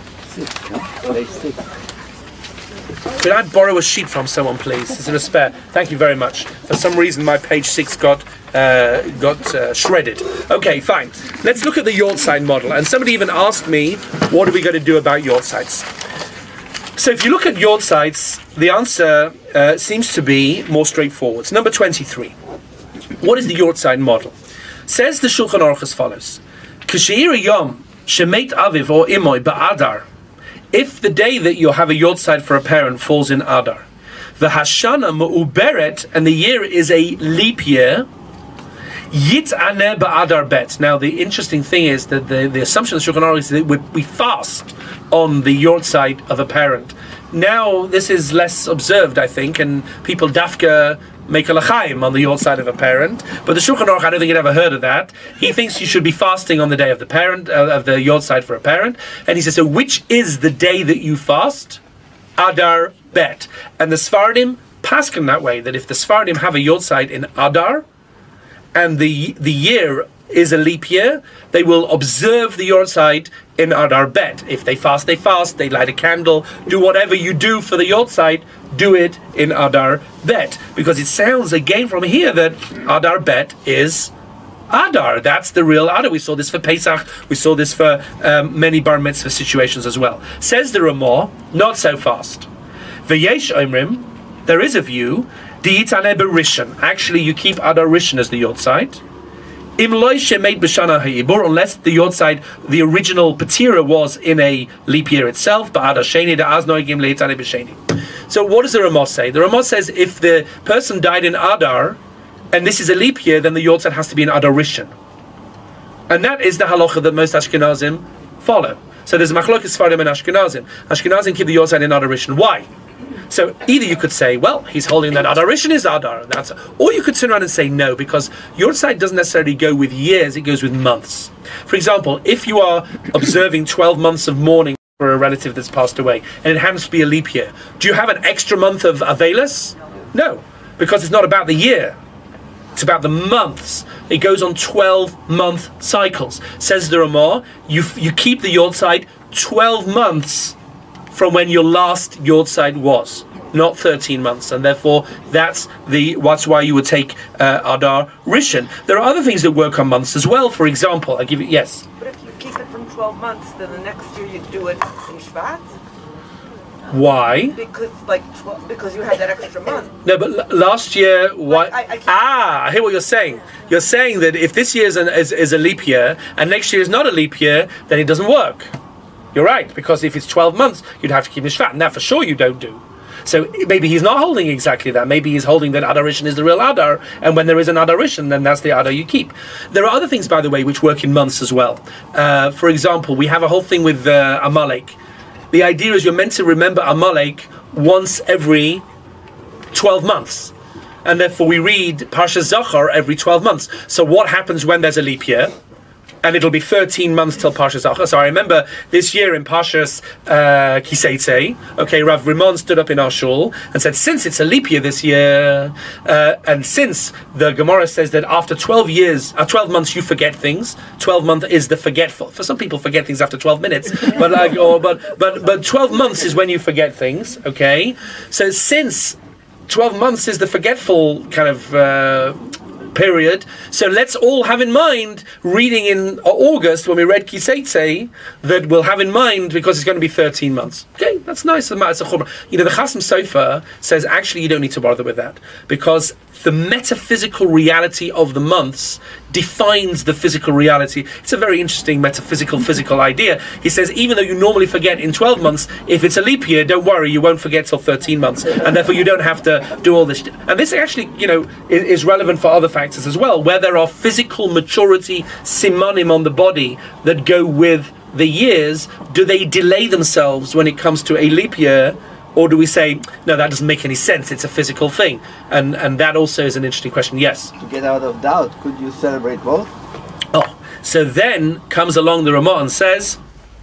Page six. Could I borrow a sheet from someone, please? Is there a spare? Thank you very much. For some reason, my page six got uh, got uh, shredded. Okay, fine. Let's look at the Yortzeit model. And somebody even asked me, what are we going to do about Yortzeits? So if you look at Yortzeits, the answer uh, seems to be more straightforward. It's number twenty-three. What is the Yortzeit model? Says the Shulchan Aruch as follows. K'she'ir yom shemeit aviv or imoy ba'adar. If the day that you have a Yortzeit for a parent falls in Adar, the Hashana Mu'uberet, and the year is a leap year, Yit'aneh ba'adar bet. Now the interesting thing is that the, the assumption of the Shulchan Aruch is that we, we fast on the Yortzeit of a parent. Now this is less observed, I think, and people dafka make a l'chaim on the yard side of a parent. But the Shulchan Aruch, I don't think he'd ever heard of that. He thinks you should be fasting on the day of the parent, uh, of the yard side for a parent. And he says, so which is the day that you fast? Adar Bet. And the Sfardim paskin that way, that if the Sfardim have a yard side in Adar, and the the year is a leap year, they will observe the yard side in Adar Bet. If they fast, they fast, they light a candle, do whatever you do for the yard side, do it in Adar Bet. Because it sounds again from here that Adar Bet is Adar. That's the real Adar. We saw this for Pesach, we saw this for um, many bar mitzvah situations as well. Says the Ramah, not so fast. V'yesh Omrim, there is a view, Di'itane Berishan. Actually, you keep Adar Rishon as the yard side. Im loishe made b'shana ha'ibur, unless the yard side, the original patira was in a leap year itself. Ba'adar sheni da'az noigim leitane b'sheni. So what does the Ramah say? The Ramah says if the person died in Adar, and this is a leap year, then the yard side has to be in Adar Rishon, and that is the halacha that most Ashkenazim follow. So there's a machlokes Sfardim and Ashkenazim. Ashkenazim keep the yard side in Adar Rishon. Why? So either you could say, well, he's holding that Adar Rishon is Adar, that's, or you could turn around and say no, because your side doesn't necessarily go with years, it goes with months. For example, if you are observing twelve months of mourning for a relative that's passed away, and it happens to be a leap year, do you have an extra month of Avelis? No, because it's not about the year, it's about the months. It goes on twelve month cycles. Says the Ramah, you, you keep the yard side twelve months from when your last yard side was, not thirteen months, and therefore that's the that's why you would take uh, Adar Rishon. There are other things that work on months as well. For example, I give you yes. But if you keep it from twelve months, then the next year you do it in Shvat. Why? Because like twelve, because you had that extra month. No, but l- last year, why? I, I ah, I hear what you're saying. You're saying that if this year is, an, is is a leap year and next year is not a leap year, then it doesn't work. You're right, because if it's twelve months, you'd have to keep Mishvat, and that for sure you don't do. So maybe he's not holding exactly that. Maybe he's holding that Adar Rishon is the real Adar, and when there is an Adar Rishon, then that's the Adar you keep. There are other things, by the way, which work in months as well. Uh, for example, we have a whole thing with uh, Amalek. The idea is you're meant to remember Amalek once every twelve months. And therefore we read Parshas Zachar every twelve months. So what happens when there's a leap year? And it'll be thirteen months till Parshas Zachar. So I remember this year in Parshas uh, Kiseitze, okay, Rav Rimon stood up in our shul and said, since it's a leap year this year, uh, and since the Gemara says that after twelve years, uh, twelve months you forget things, twelve month is the forgetful. For some people forget things after twelve minutes, but like, or, but, but, but twelve months is when you forget things, okay? So since twelve months is the forgetful kind of uh, period, so let's all have in mind, reading in August when we read Kiseitze, that we'll have in mind because it's going to be thirteen months. Okay, that's nice. It's a chumrah. You know, the Chasam Sofer says actually you don't need to bother with that, because the metaphysical reality of the months defines the physical reality. It's a very interesting metaphysical, physical idea. He says, even though you normally forget in twelve months, if it's a leap year, don't worry, you won't forget till thirteen months. And therefore you don't have to do all this. And this actually, you know, is, is relevant for other factors as well, where there are physical maturity simanim on the body that go with the years. Do they delay themselves when it comes to a leap year? Or do we say, no, that doesn't make any sense, it's a physical thing? And and that also is an interesting question, yes? To get out of doubt, could you celebrate both? Oh, so then comes along the Ramah and says,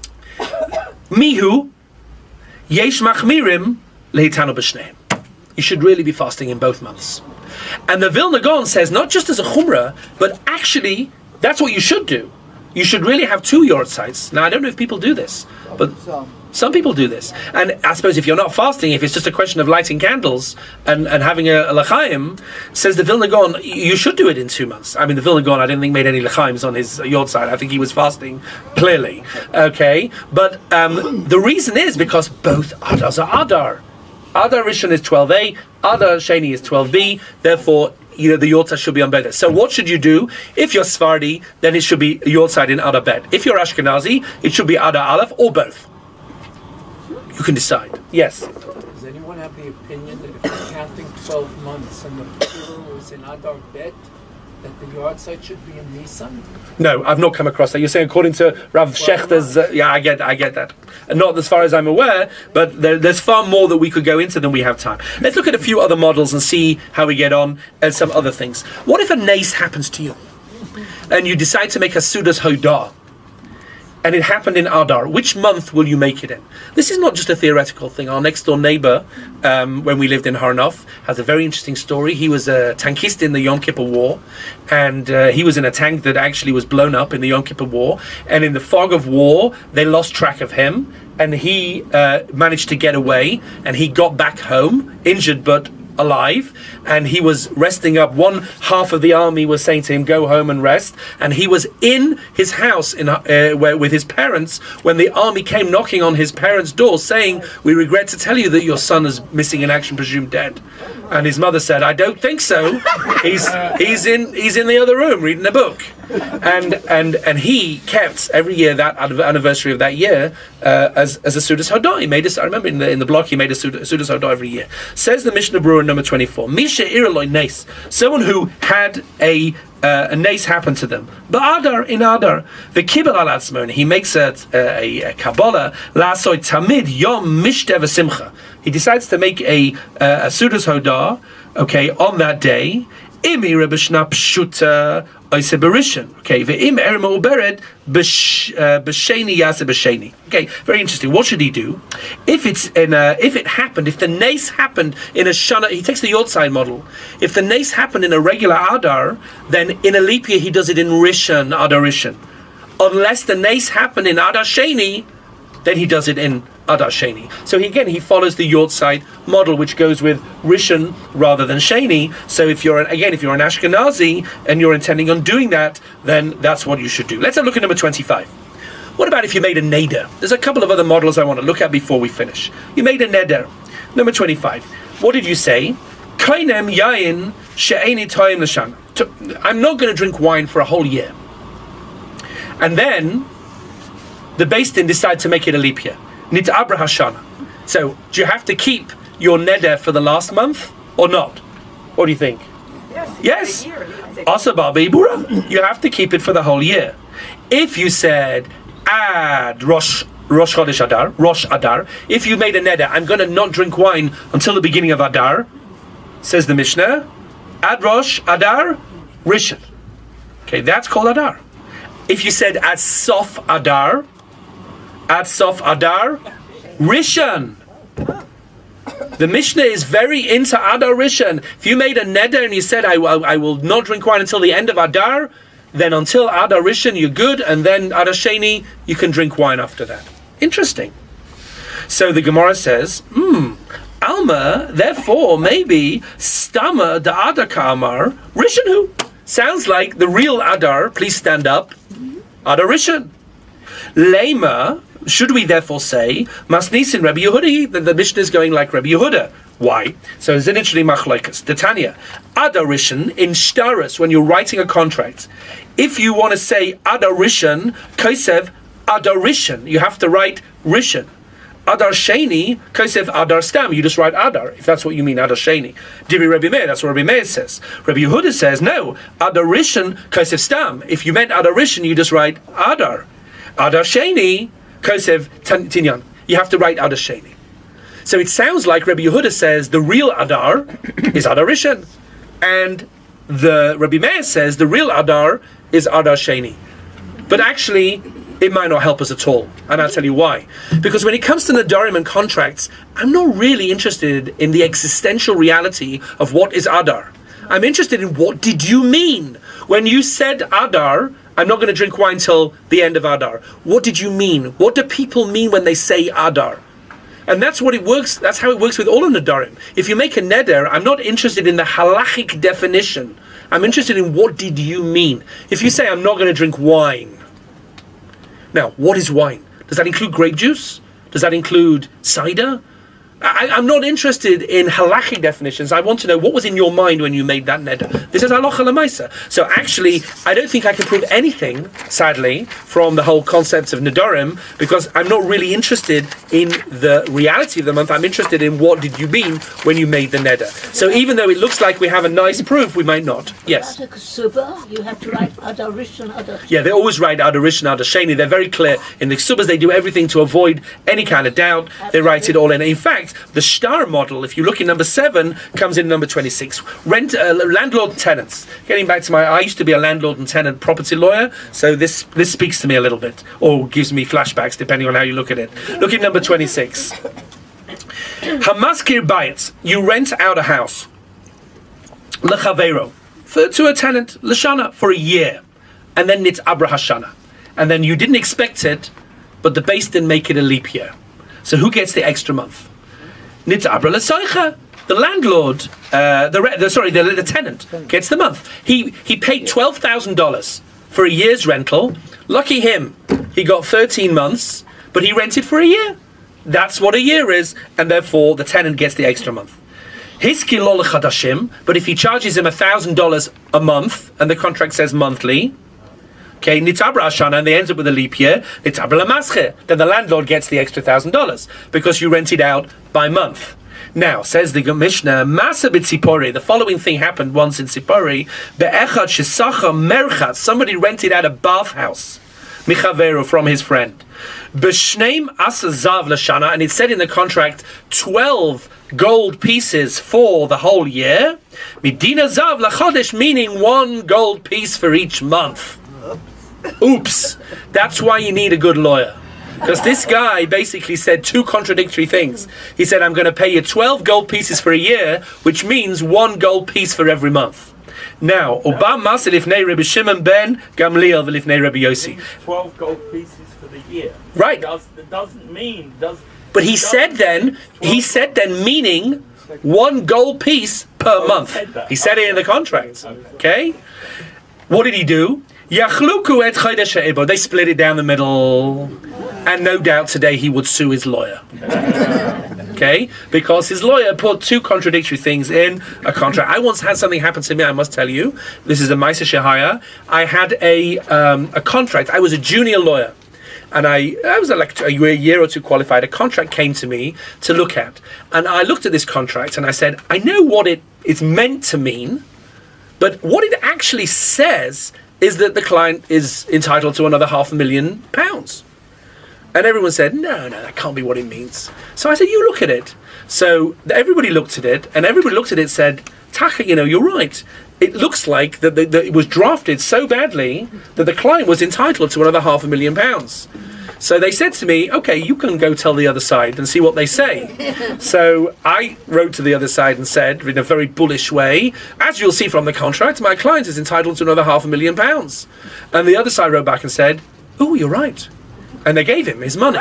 Mihu, yesh machmirim lehitanu b'shneim. You should really be fasting in both months. And the Vilna Gaon says, not just as a chumrah, but actually, that's what you should do. You should really have two yard sites. Now, I don't know if people do this, but some people do this. And I suppose if you're not fasting, if it's just a question of lighting candles and, and having a, a l'chaim, says the Vilna Gaon, you should do it in two months. I mean, the Vilna Gaon, I didn't think made any l'chaims on his yard side. I think he was fasting, clearly. Okay? But um, the reason is because both Adars are Adar. Adar Rishon is twelve A, Adar Sheni is twelve B, therefore, you know, the yortzeit should be on both. So what should you do? If you're Sephardi, then it should be yortzeit in Adar Bet. If you're Ashkenazi, it should be Adar Aleph or both. You can decide. Yes? Does anyone have the opinion that if you're counting twelve months and the plural is in Adar Bet, that the yard site should be in Nisan? No, I've not come across that. You're saying according to Rav Shechter's... Uh, yeah, I get I get that. Not as far as I'm aware, but there, there's far more that we could go into than we have time. Let's look at a few other models and see how we get on and some other things. What if a nace happens to you and you decide to make a Sudas Hodah? And it happened in Adar. Which month will you make it in? This is not just a theoretical thing. Our next door neighbor, um, when we lived in Har Nof, has a very interesting story. He was a tankist in the Yom Kippur War, and uh, he was in a tank that actually was blown up in the Yom Kippur War. And in the fog of war, they lost track of him, and he uh, managed to get away, and he got back home, injured but alive, and he was resting up. One half of the army was saying to him, go home and rest, and he was in his house in uh, where, with his parents when the army came knocking on his parents' door saying, we regret to tell you that your son is missing in action, presumed dead. And his mother said, I don't think so. He's he's in he's in the other room reading a book. And and and he kept every year that anniversary of that year uh, as as a Sudas Hodah. He made a, I remember in the in the blog he made a Sudas Hodah every year. Says the Mishnah Berurah number twenty-four. Misha iraloi nes, someone who had a uh, a nace happen to them. Ba'adar in Adar, the kibbel al atzmo, he makes a a, a Kabbalah la'asoi tamid yom mishte v'simcha. He decides to make a uh, a Sudas Hodah, okay, on that day. Imi rebishna pshuta oise berishin. Okay, ve'im erma uberet b'sheni yase b'sheni. Okay, very interesting. What should he do if it's in a, if it happened, if the nace happened in a shana? He takes the Yortzeit model. If the nace happened in a regular Adar, then in a leap year he does it in Rishon Adar Rishon. Unless the nace happened in Adar Sheni, then he does it in Adar Sheni. So he, again, he follows the Yortzeit model, which goes with Rishon rather than Sheni. So if you're, an, again, if you're an Ashkenazi and you're intending on doing that, then that's what you should do. Let's have a look at number twenty-five. What about if you made a neder? There's a couple of other models I want to look at before we finish. You made a neder. Number twenty-five. What did you say? Kainem yayin she'eni toim l'shana. I'm not going to drink wine for a whole year. And then the Beis Din decide to make it a leap year. Nit'abra hashana. So, do you have to keep your neder for the last month or not? What do you think? Yes. Yes. Asaba beibura. You have to keep it for the whole year. If you said ad Rosh Rosh Chodesh Adar, Rosh Adar, if you made a neder, I'm going to not drink wine until the beginning of Adar, says the Mishnah, ad Rosh Adar Rishon. Okay, that's called Adar. If you said ad Sof Adar, ad Sof Adar Rishon. The Mishnah is very into Adar Rishon. If you made a neder and you said, I, I, I will not drink wine until the end of Adar, then until Adar Rishon you're good, and then Adar Sheni you can drink wine after that. Interesting. So the Gemara says, hmm, Alma, therefore, maybe Stama da Adar Kamar Rishon who? Sounds like the real Adar, please stand up, Adar Rishon. Lema, should we therefore say, Masnisin Rabbi Yehuda, that the Mishnah is going like Rabbi Yehuda? Why? So it's literally machlokes. Titania, Adar Rishon in shtaris, when you're writing a contract, if you want to say Adar Rishon, Kosev Adar Rishon, you have to write Rishon. Adar Sheni, Kosev Adar Stam, you just write Adar, if that's what you mean, Adar Sheni. Divi Rabbi Meir, that's what Rabbi Meir says. Rabbi Yehuda says, no, Adar Rishon, Kosev Stam. If you meant Adar Rishon, you just write Adar. Adar Sheni, Kosev Tinyan. You have to write Adar Sheni. So it sounds like Rabbi Yehuda says the real Adar is Adar Rishon. And the Rabbi Meir says the real Adar is Adar Sheni. But actually, it might not help us at all. And I'll tell you why. Because when it comes to Nadarim and contracts, I'm not really interested in the existential reality of what is Adar. I'm interested in what did you mean? When you said Adar, I'm not going to drink wine till the end of Adar. What did you mean? What do people mean when they say Adar? And that's what it works, that's how it works with all of Nadarim. If you make a neder, I'm not interested in the halachic definition. I'm interested in what did you mean. If you say I'm not going to drink wine. Now, what is wine? Does that include grape juice? Does that include cider? I, I'm not interested in halachic definitions. I want to know what was in your mind when you made that neder. This is halacha lemaisa. So actually, I don't think I can prove anything, sadly, from the whole concept of nedarim, because I'm not really interested in the reality of the month. I'm interested in what did you mean when you made the neder. So even though it looks like we have a nice proof, we might not. Yes. Adar Ksuba, you have to write Adar Rishon, Adar. Yeah, they always write Adar Rishon, Adar Sheni. They're very clear. In the Ksubas, they do everything to avoid any kind of doubt. They write it all in. In fact, the Shtar model, if you look in number seven, comes in number twenty-six. Rent, uh, landlord and tenants. Getting back to my, I used to be a landlord and tenant property lawyer, so this this speaks to me a little bit, or gives me flashbacks, depending on how you look at it. Look at number twenty-six. Hamaskir bayit, you rent out a house. Lechavero, for to a tenant, l'shana, for a year, and then it's Abra Hashana, and then you didn't expect it, but the base didn't make it a leap year. So who gets the extra month? Nitz Abra L'Soicha. The landlord, uh, the, re- the sorry, the, the tenant gets the month. He he paid twelve thousand dollars for a year's rental. Lucky him, he got thirteen months, but he rented for a year. That's what a year is, and therefore the tenant gets the extra month. His kilol chadashim, but if he charges him a thousand dollars a month, and the contract says monthly. Okay, nitabra ashana, and they end up with a leap year. Nitabra lamasche, then the landlord gets the extra thousand dollars because you rent it out by month. Now, says the Mishnah, Masa b'tzipori, the following thing happened once in Tzipori. Be'echad shesacha merchat, somebody rented out a bathhouse, michavero, from his friend. B'shneim asa zav l'shana, and it said in the contract twelve gold pieces for the whole year. Midina zav l'chodesh, meaning one gold piece for each month. Oops, that's why you need a good lawyer. Because this guy basically said two contradictory things. He said, I'm going to pay you twelve gold pieces for a year, which means one gold piece for every month. Now, Obam Masel ifnei Rabbi Shimon ben Gamliel v'lifnei Rabbi Yossi. twelve gold pieces for the year. Right. Does, that doesn't mean... Does, but he said then, he said then meaning one gold piece per oh, month. He said, he said it in the contract. Okay? What did he do? Yachluku et chodesh ha'ibor. They split it down the middle. And no doubt today he would sue his lawyer. Okay? Because his lawyer put two contradictory things in a contract. I once had something happen to me, I must tell you. This is a Maisa Shehaya. I had a um, a contract. I was a junior lawyer. And I, I was like a year or two qualified. A contract came to me to look at. And I looked at this contract and I said, I know what it is meant to mean, but what it actually says is that the client is entitled to another half a million pounds. And everyone said, no, no, that can't be what it means. So I said, you look at it. So everybody looked at it, and everybody looked at it and said, Taka, you know, you're right. It looks like that, that, that it was drafted so badly that the client was entitled to another half a million pounds. So they said to me, okay, you can go tell the other side and see what they say. So I wrote to the other side and said, in a very bullish way, as you'll see from the contract, my client is entitled to another half a million pounds. And the other side wrote back and said, oh, you're right. And they gave him his money.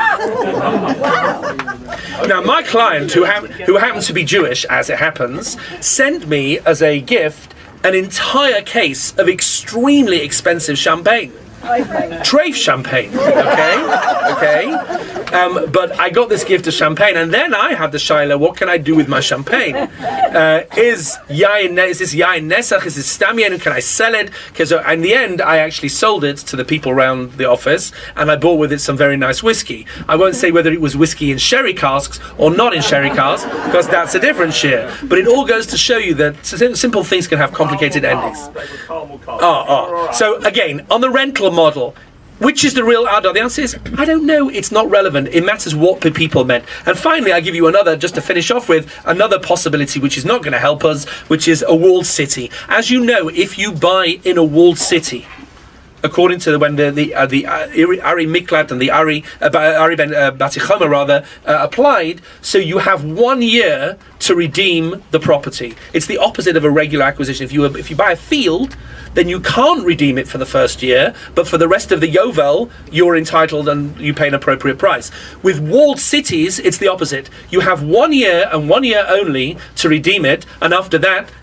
Now, my client, who, ha- who happens to be Jewish, as it happens, sent me as a gift an entire case of extremely expensive champagne. Treif champagne, okay, okay. Um, but I got this gift of champagne, and then I had the shaila: what can I do with my champagne? Uh, is yain is this yain nesach? Is this stamian? Can I sell it? Because uh, in the end, I actually sold it to the people around the office, and I bought with it some very nice whiskey. I won't say whether it was whiskey in sherry casks or not in sherry casks, because that's a different share. But it all goes to show you that simple things can have complicated endings. Oh, oh. So again, on the rental model, which is the real Adar? The answer is, I don't know. It's not relevant. It matters what the people meant. And finally, I give you another, just to finish off with, another possibility which is not going to help us, which is a walled city. As you know, if you buy in a walled city, according to the, when the the, uh, the uh, Ari Miklat and the Ari uh, Ari Ben uh, Batichoma rather uh, applied, so you have one year to redeem the property. It's the opposite of a regular acquisition. If you if you buy a field, then you can't redeem it for the first year, but for the rest of the Yovel, you're entitled and you pay an appropriate price. With walled cities, it's the opposite. You have one year and one year only to redeem it, and after that,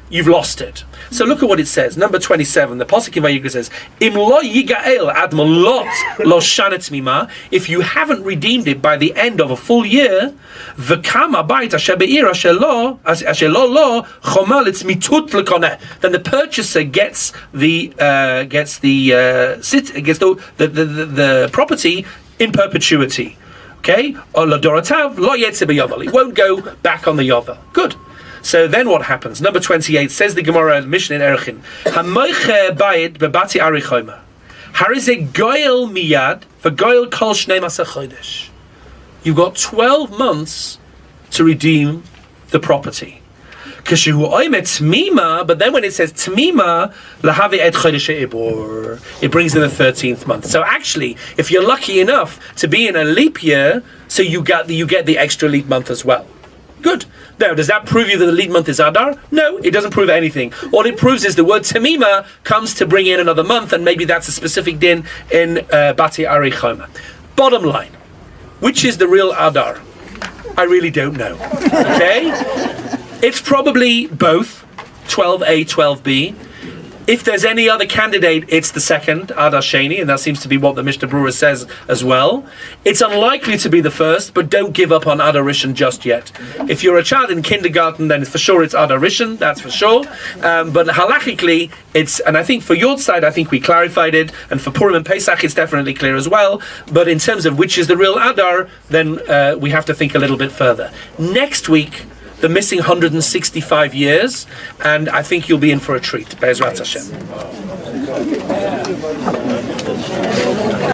you've lost it. So look at what it says. Number twenty-seven, the Pasuk in Vayikra says, Im lo yigael ad malot lo shanet mima, if you haven't redeemed it by the end of a full year, v'kama bayit asher be'ir asher lo, asher lo lo, chomal it's mitut l'koneh, then the purchaser gets the, uh, gets the, uh, sit, gets the, the, the, the, the property in perpetuity. Okay? Or lo dorotav, lo yetze be'yovel. It won't go back on the yovel. Good. So then what happens? Number twenty-eight, says the Gemara Mishnah in Erchin, Hamoiche bayit bebati ari chomer. Harize goyel miyad for goyel kol shnei maseh chodesh. You've got twelve months to redeem the property. Kashu oimet tmima, but then when it says tmima, lahavi et chodesh ibor, it brings in the thirteenth month. So actually, if you're lucky enough to be in a leap year, so you get the, you get the extra leap month as well. Good. Now, does that prove you that the lead month is Adar? No, it doesn't prove anything. All it proves is the word Tamima comes to bring in another month, and maybe that's a specific din in uh, Bati Ari Choma. Bottom line, which is the real Adar? I really don't know. Okay? It's probably both, twelve A, twelve B. If there's any other candidate, it's the second, Adar Sheni, and that seems to be what the Mishnah Berurah says as well. It's unlikely to be the first, but don't give up on Adar Rishon just yet. If you're a child in kindergarten, then for sure it's Adar Rishon, that's for sure. Um, but halachically, it's, and I think for your side, I think we clarified it, and for Purim and Pesach, it's definitely clear as well. But in terms of which is the real Adar, then uh, we have to think a little bit further. Next week, the missing one hundred sixty-five years, and I think you'll be in for a treat. Be'ezrat Hashem.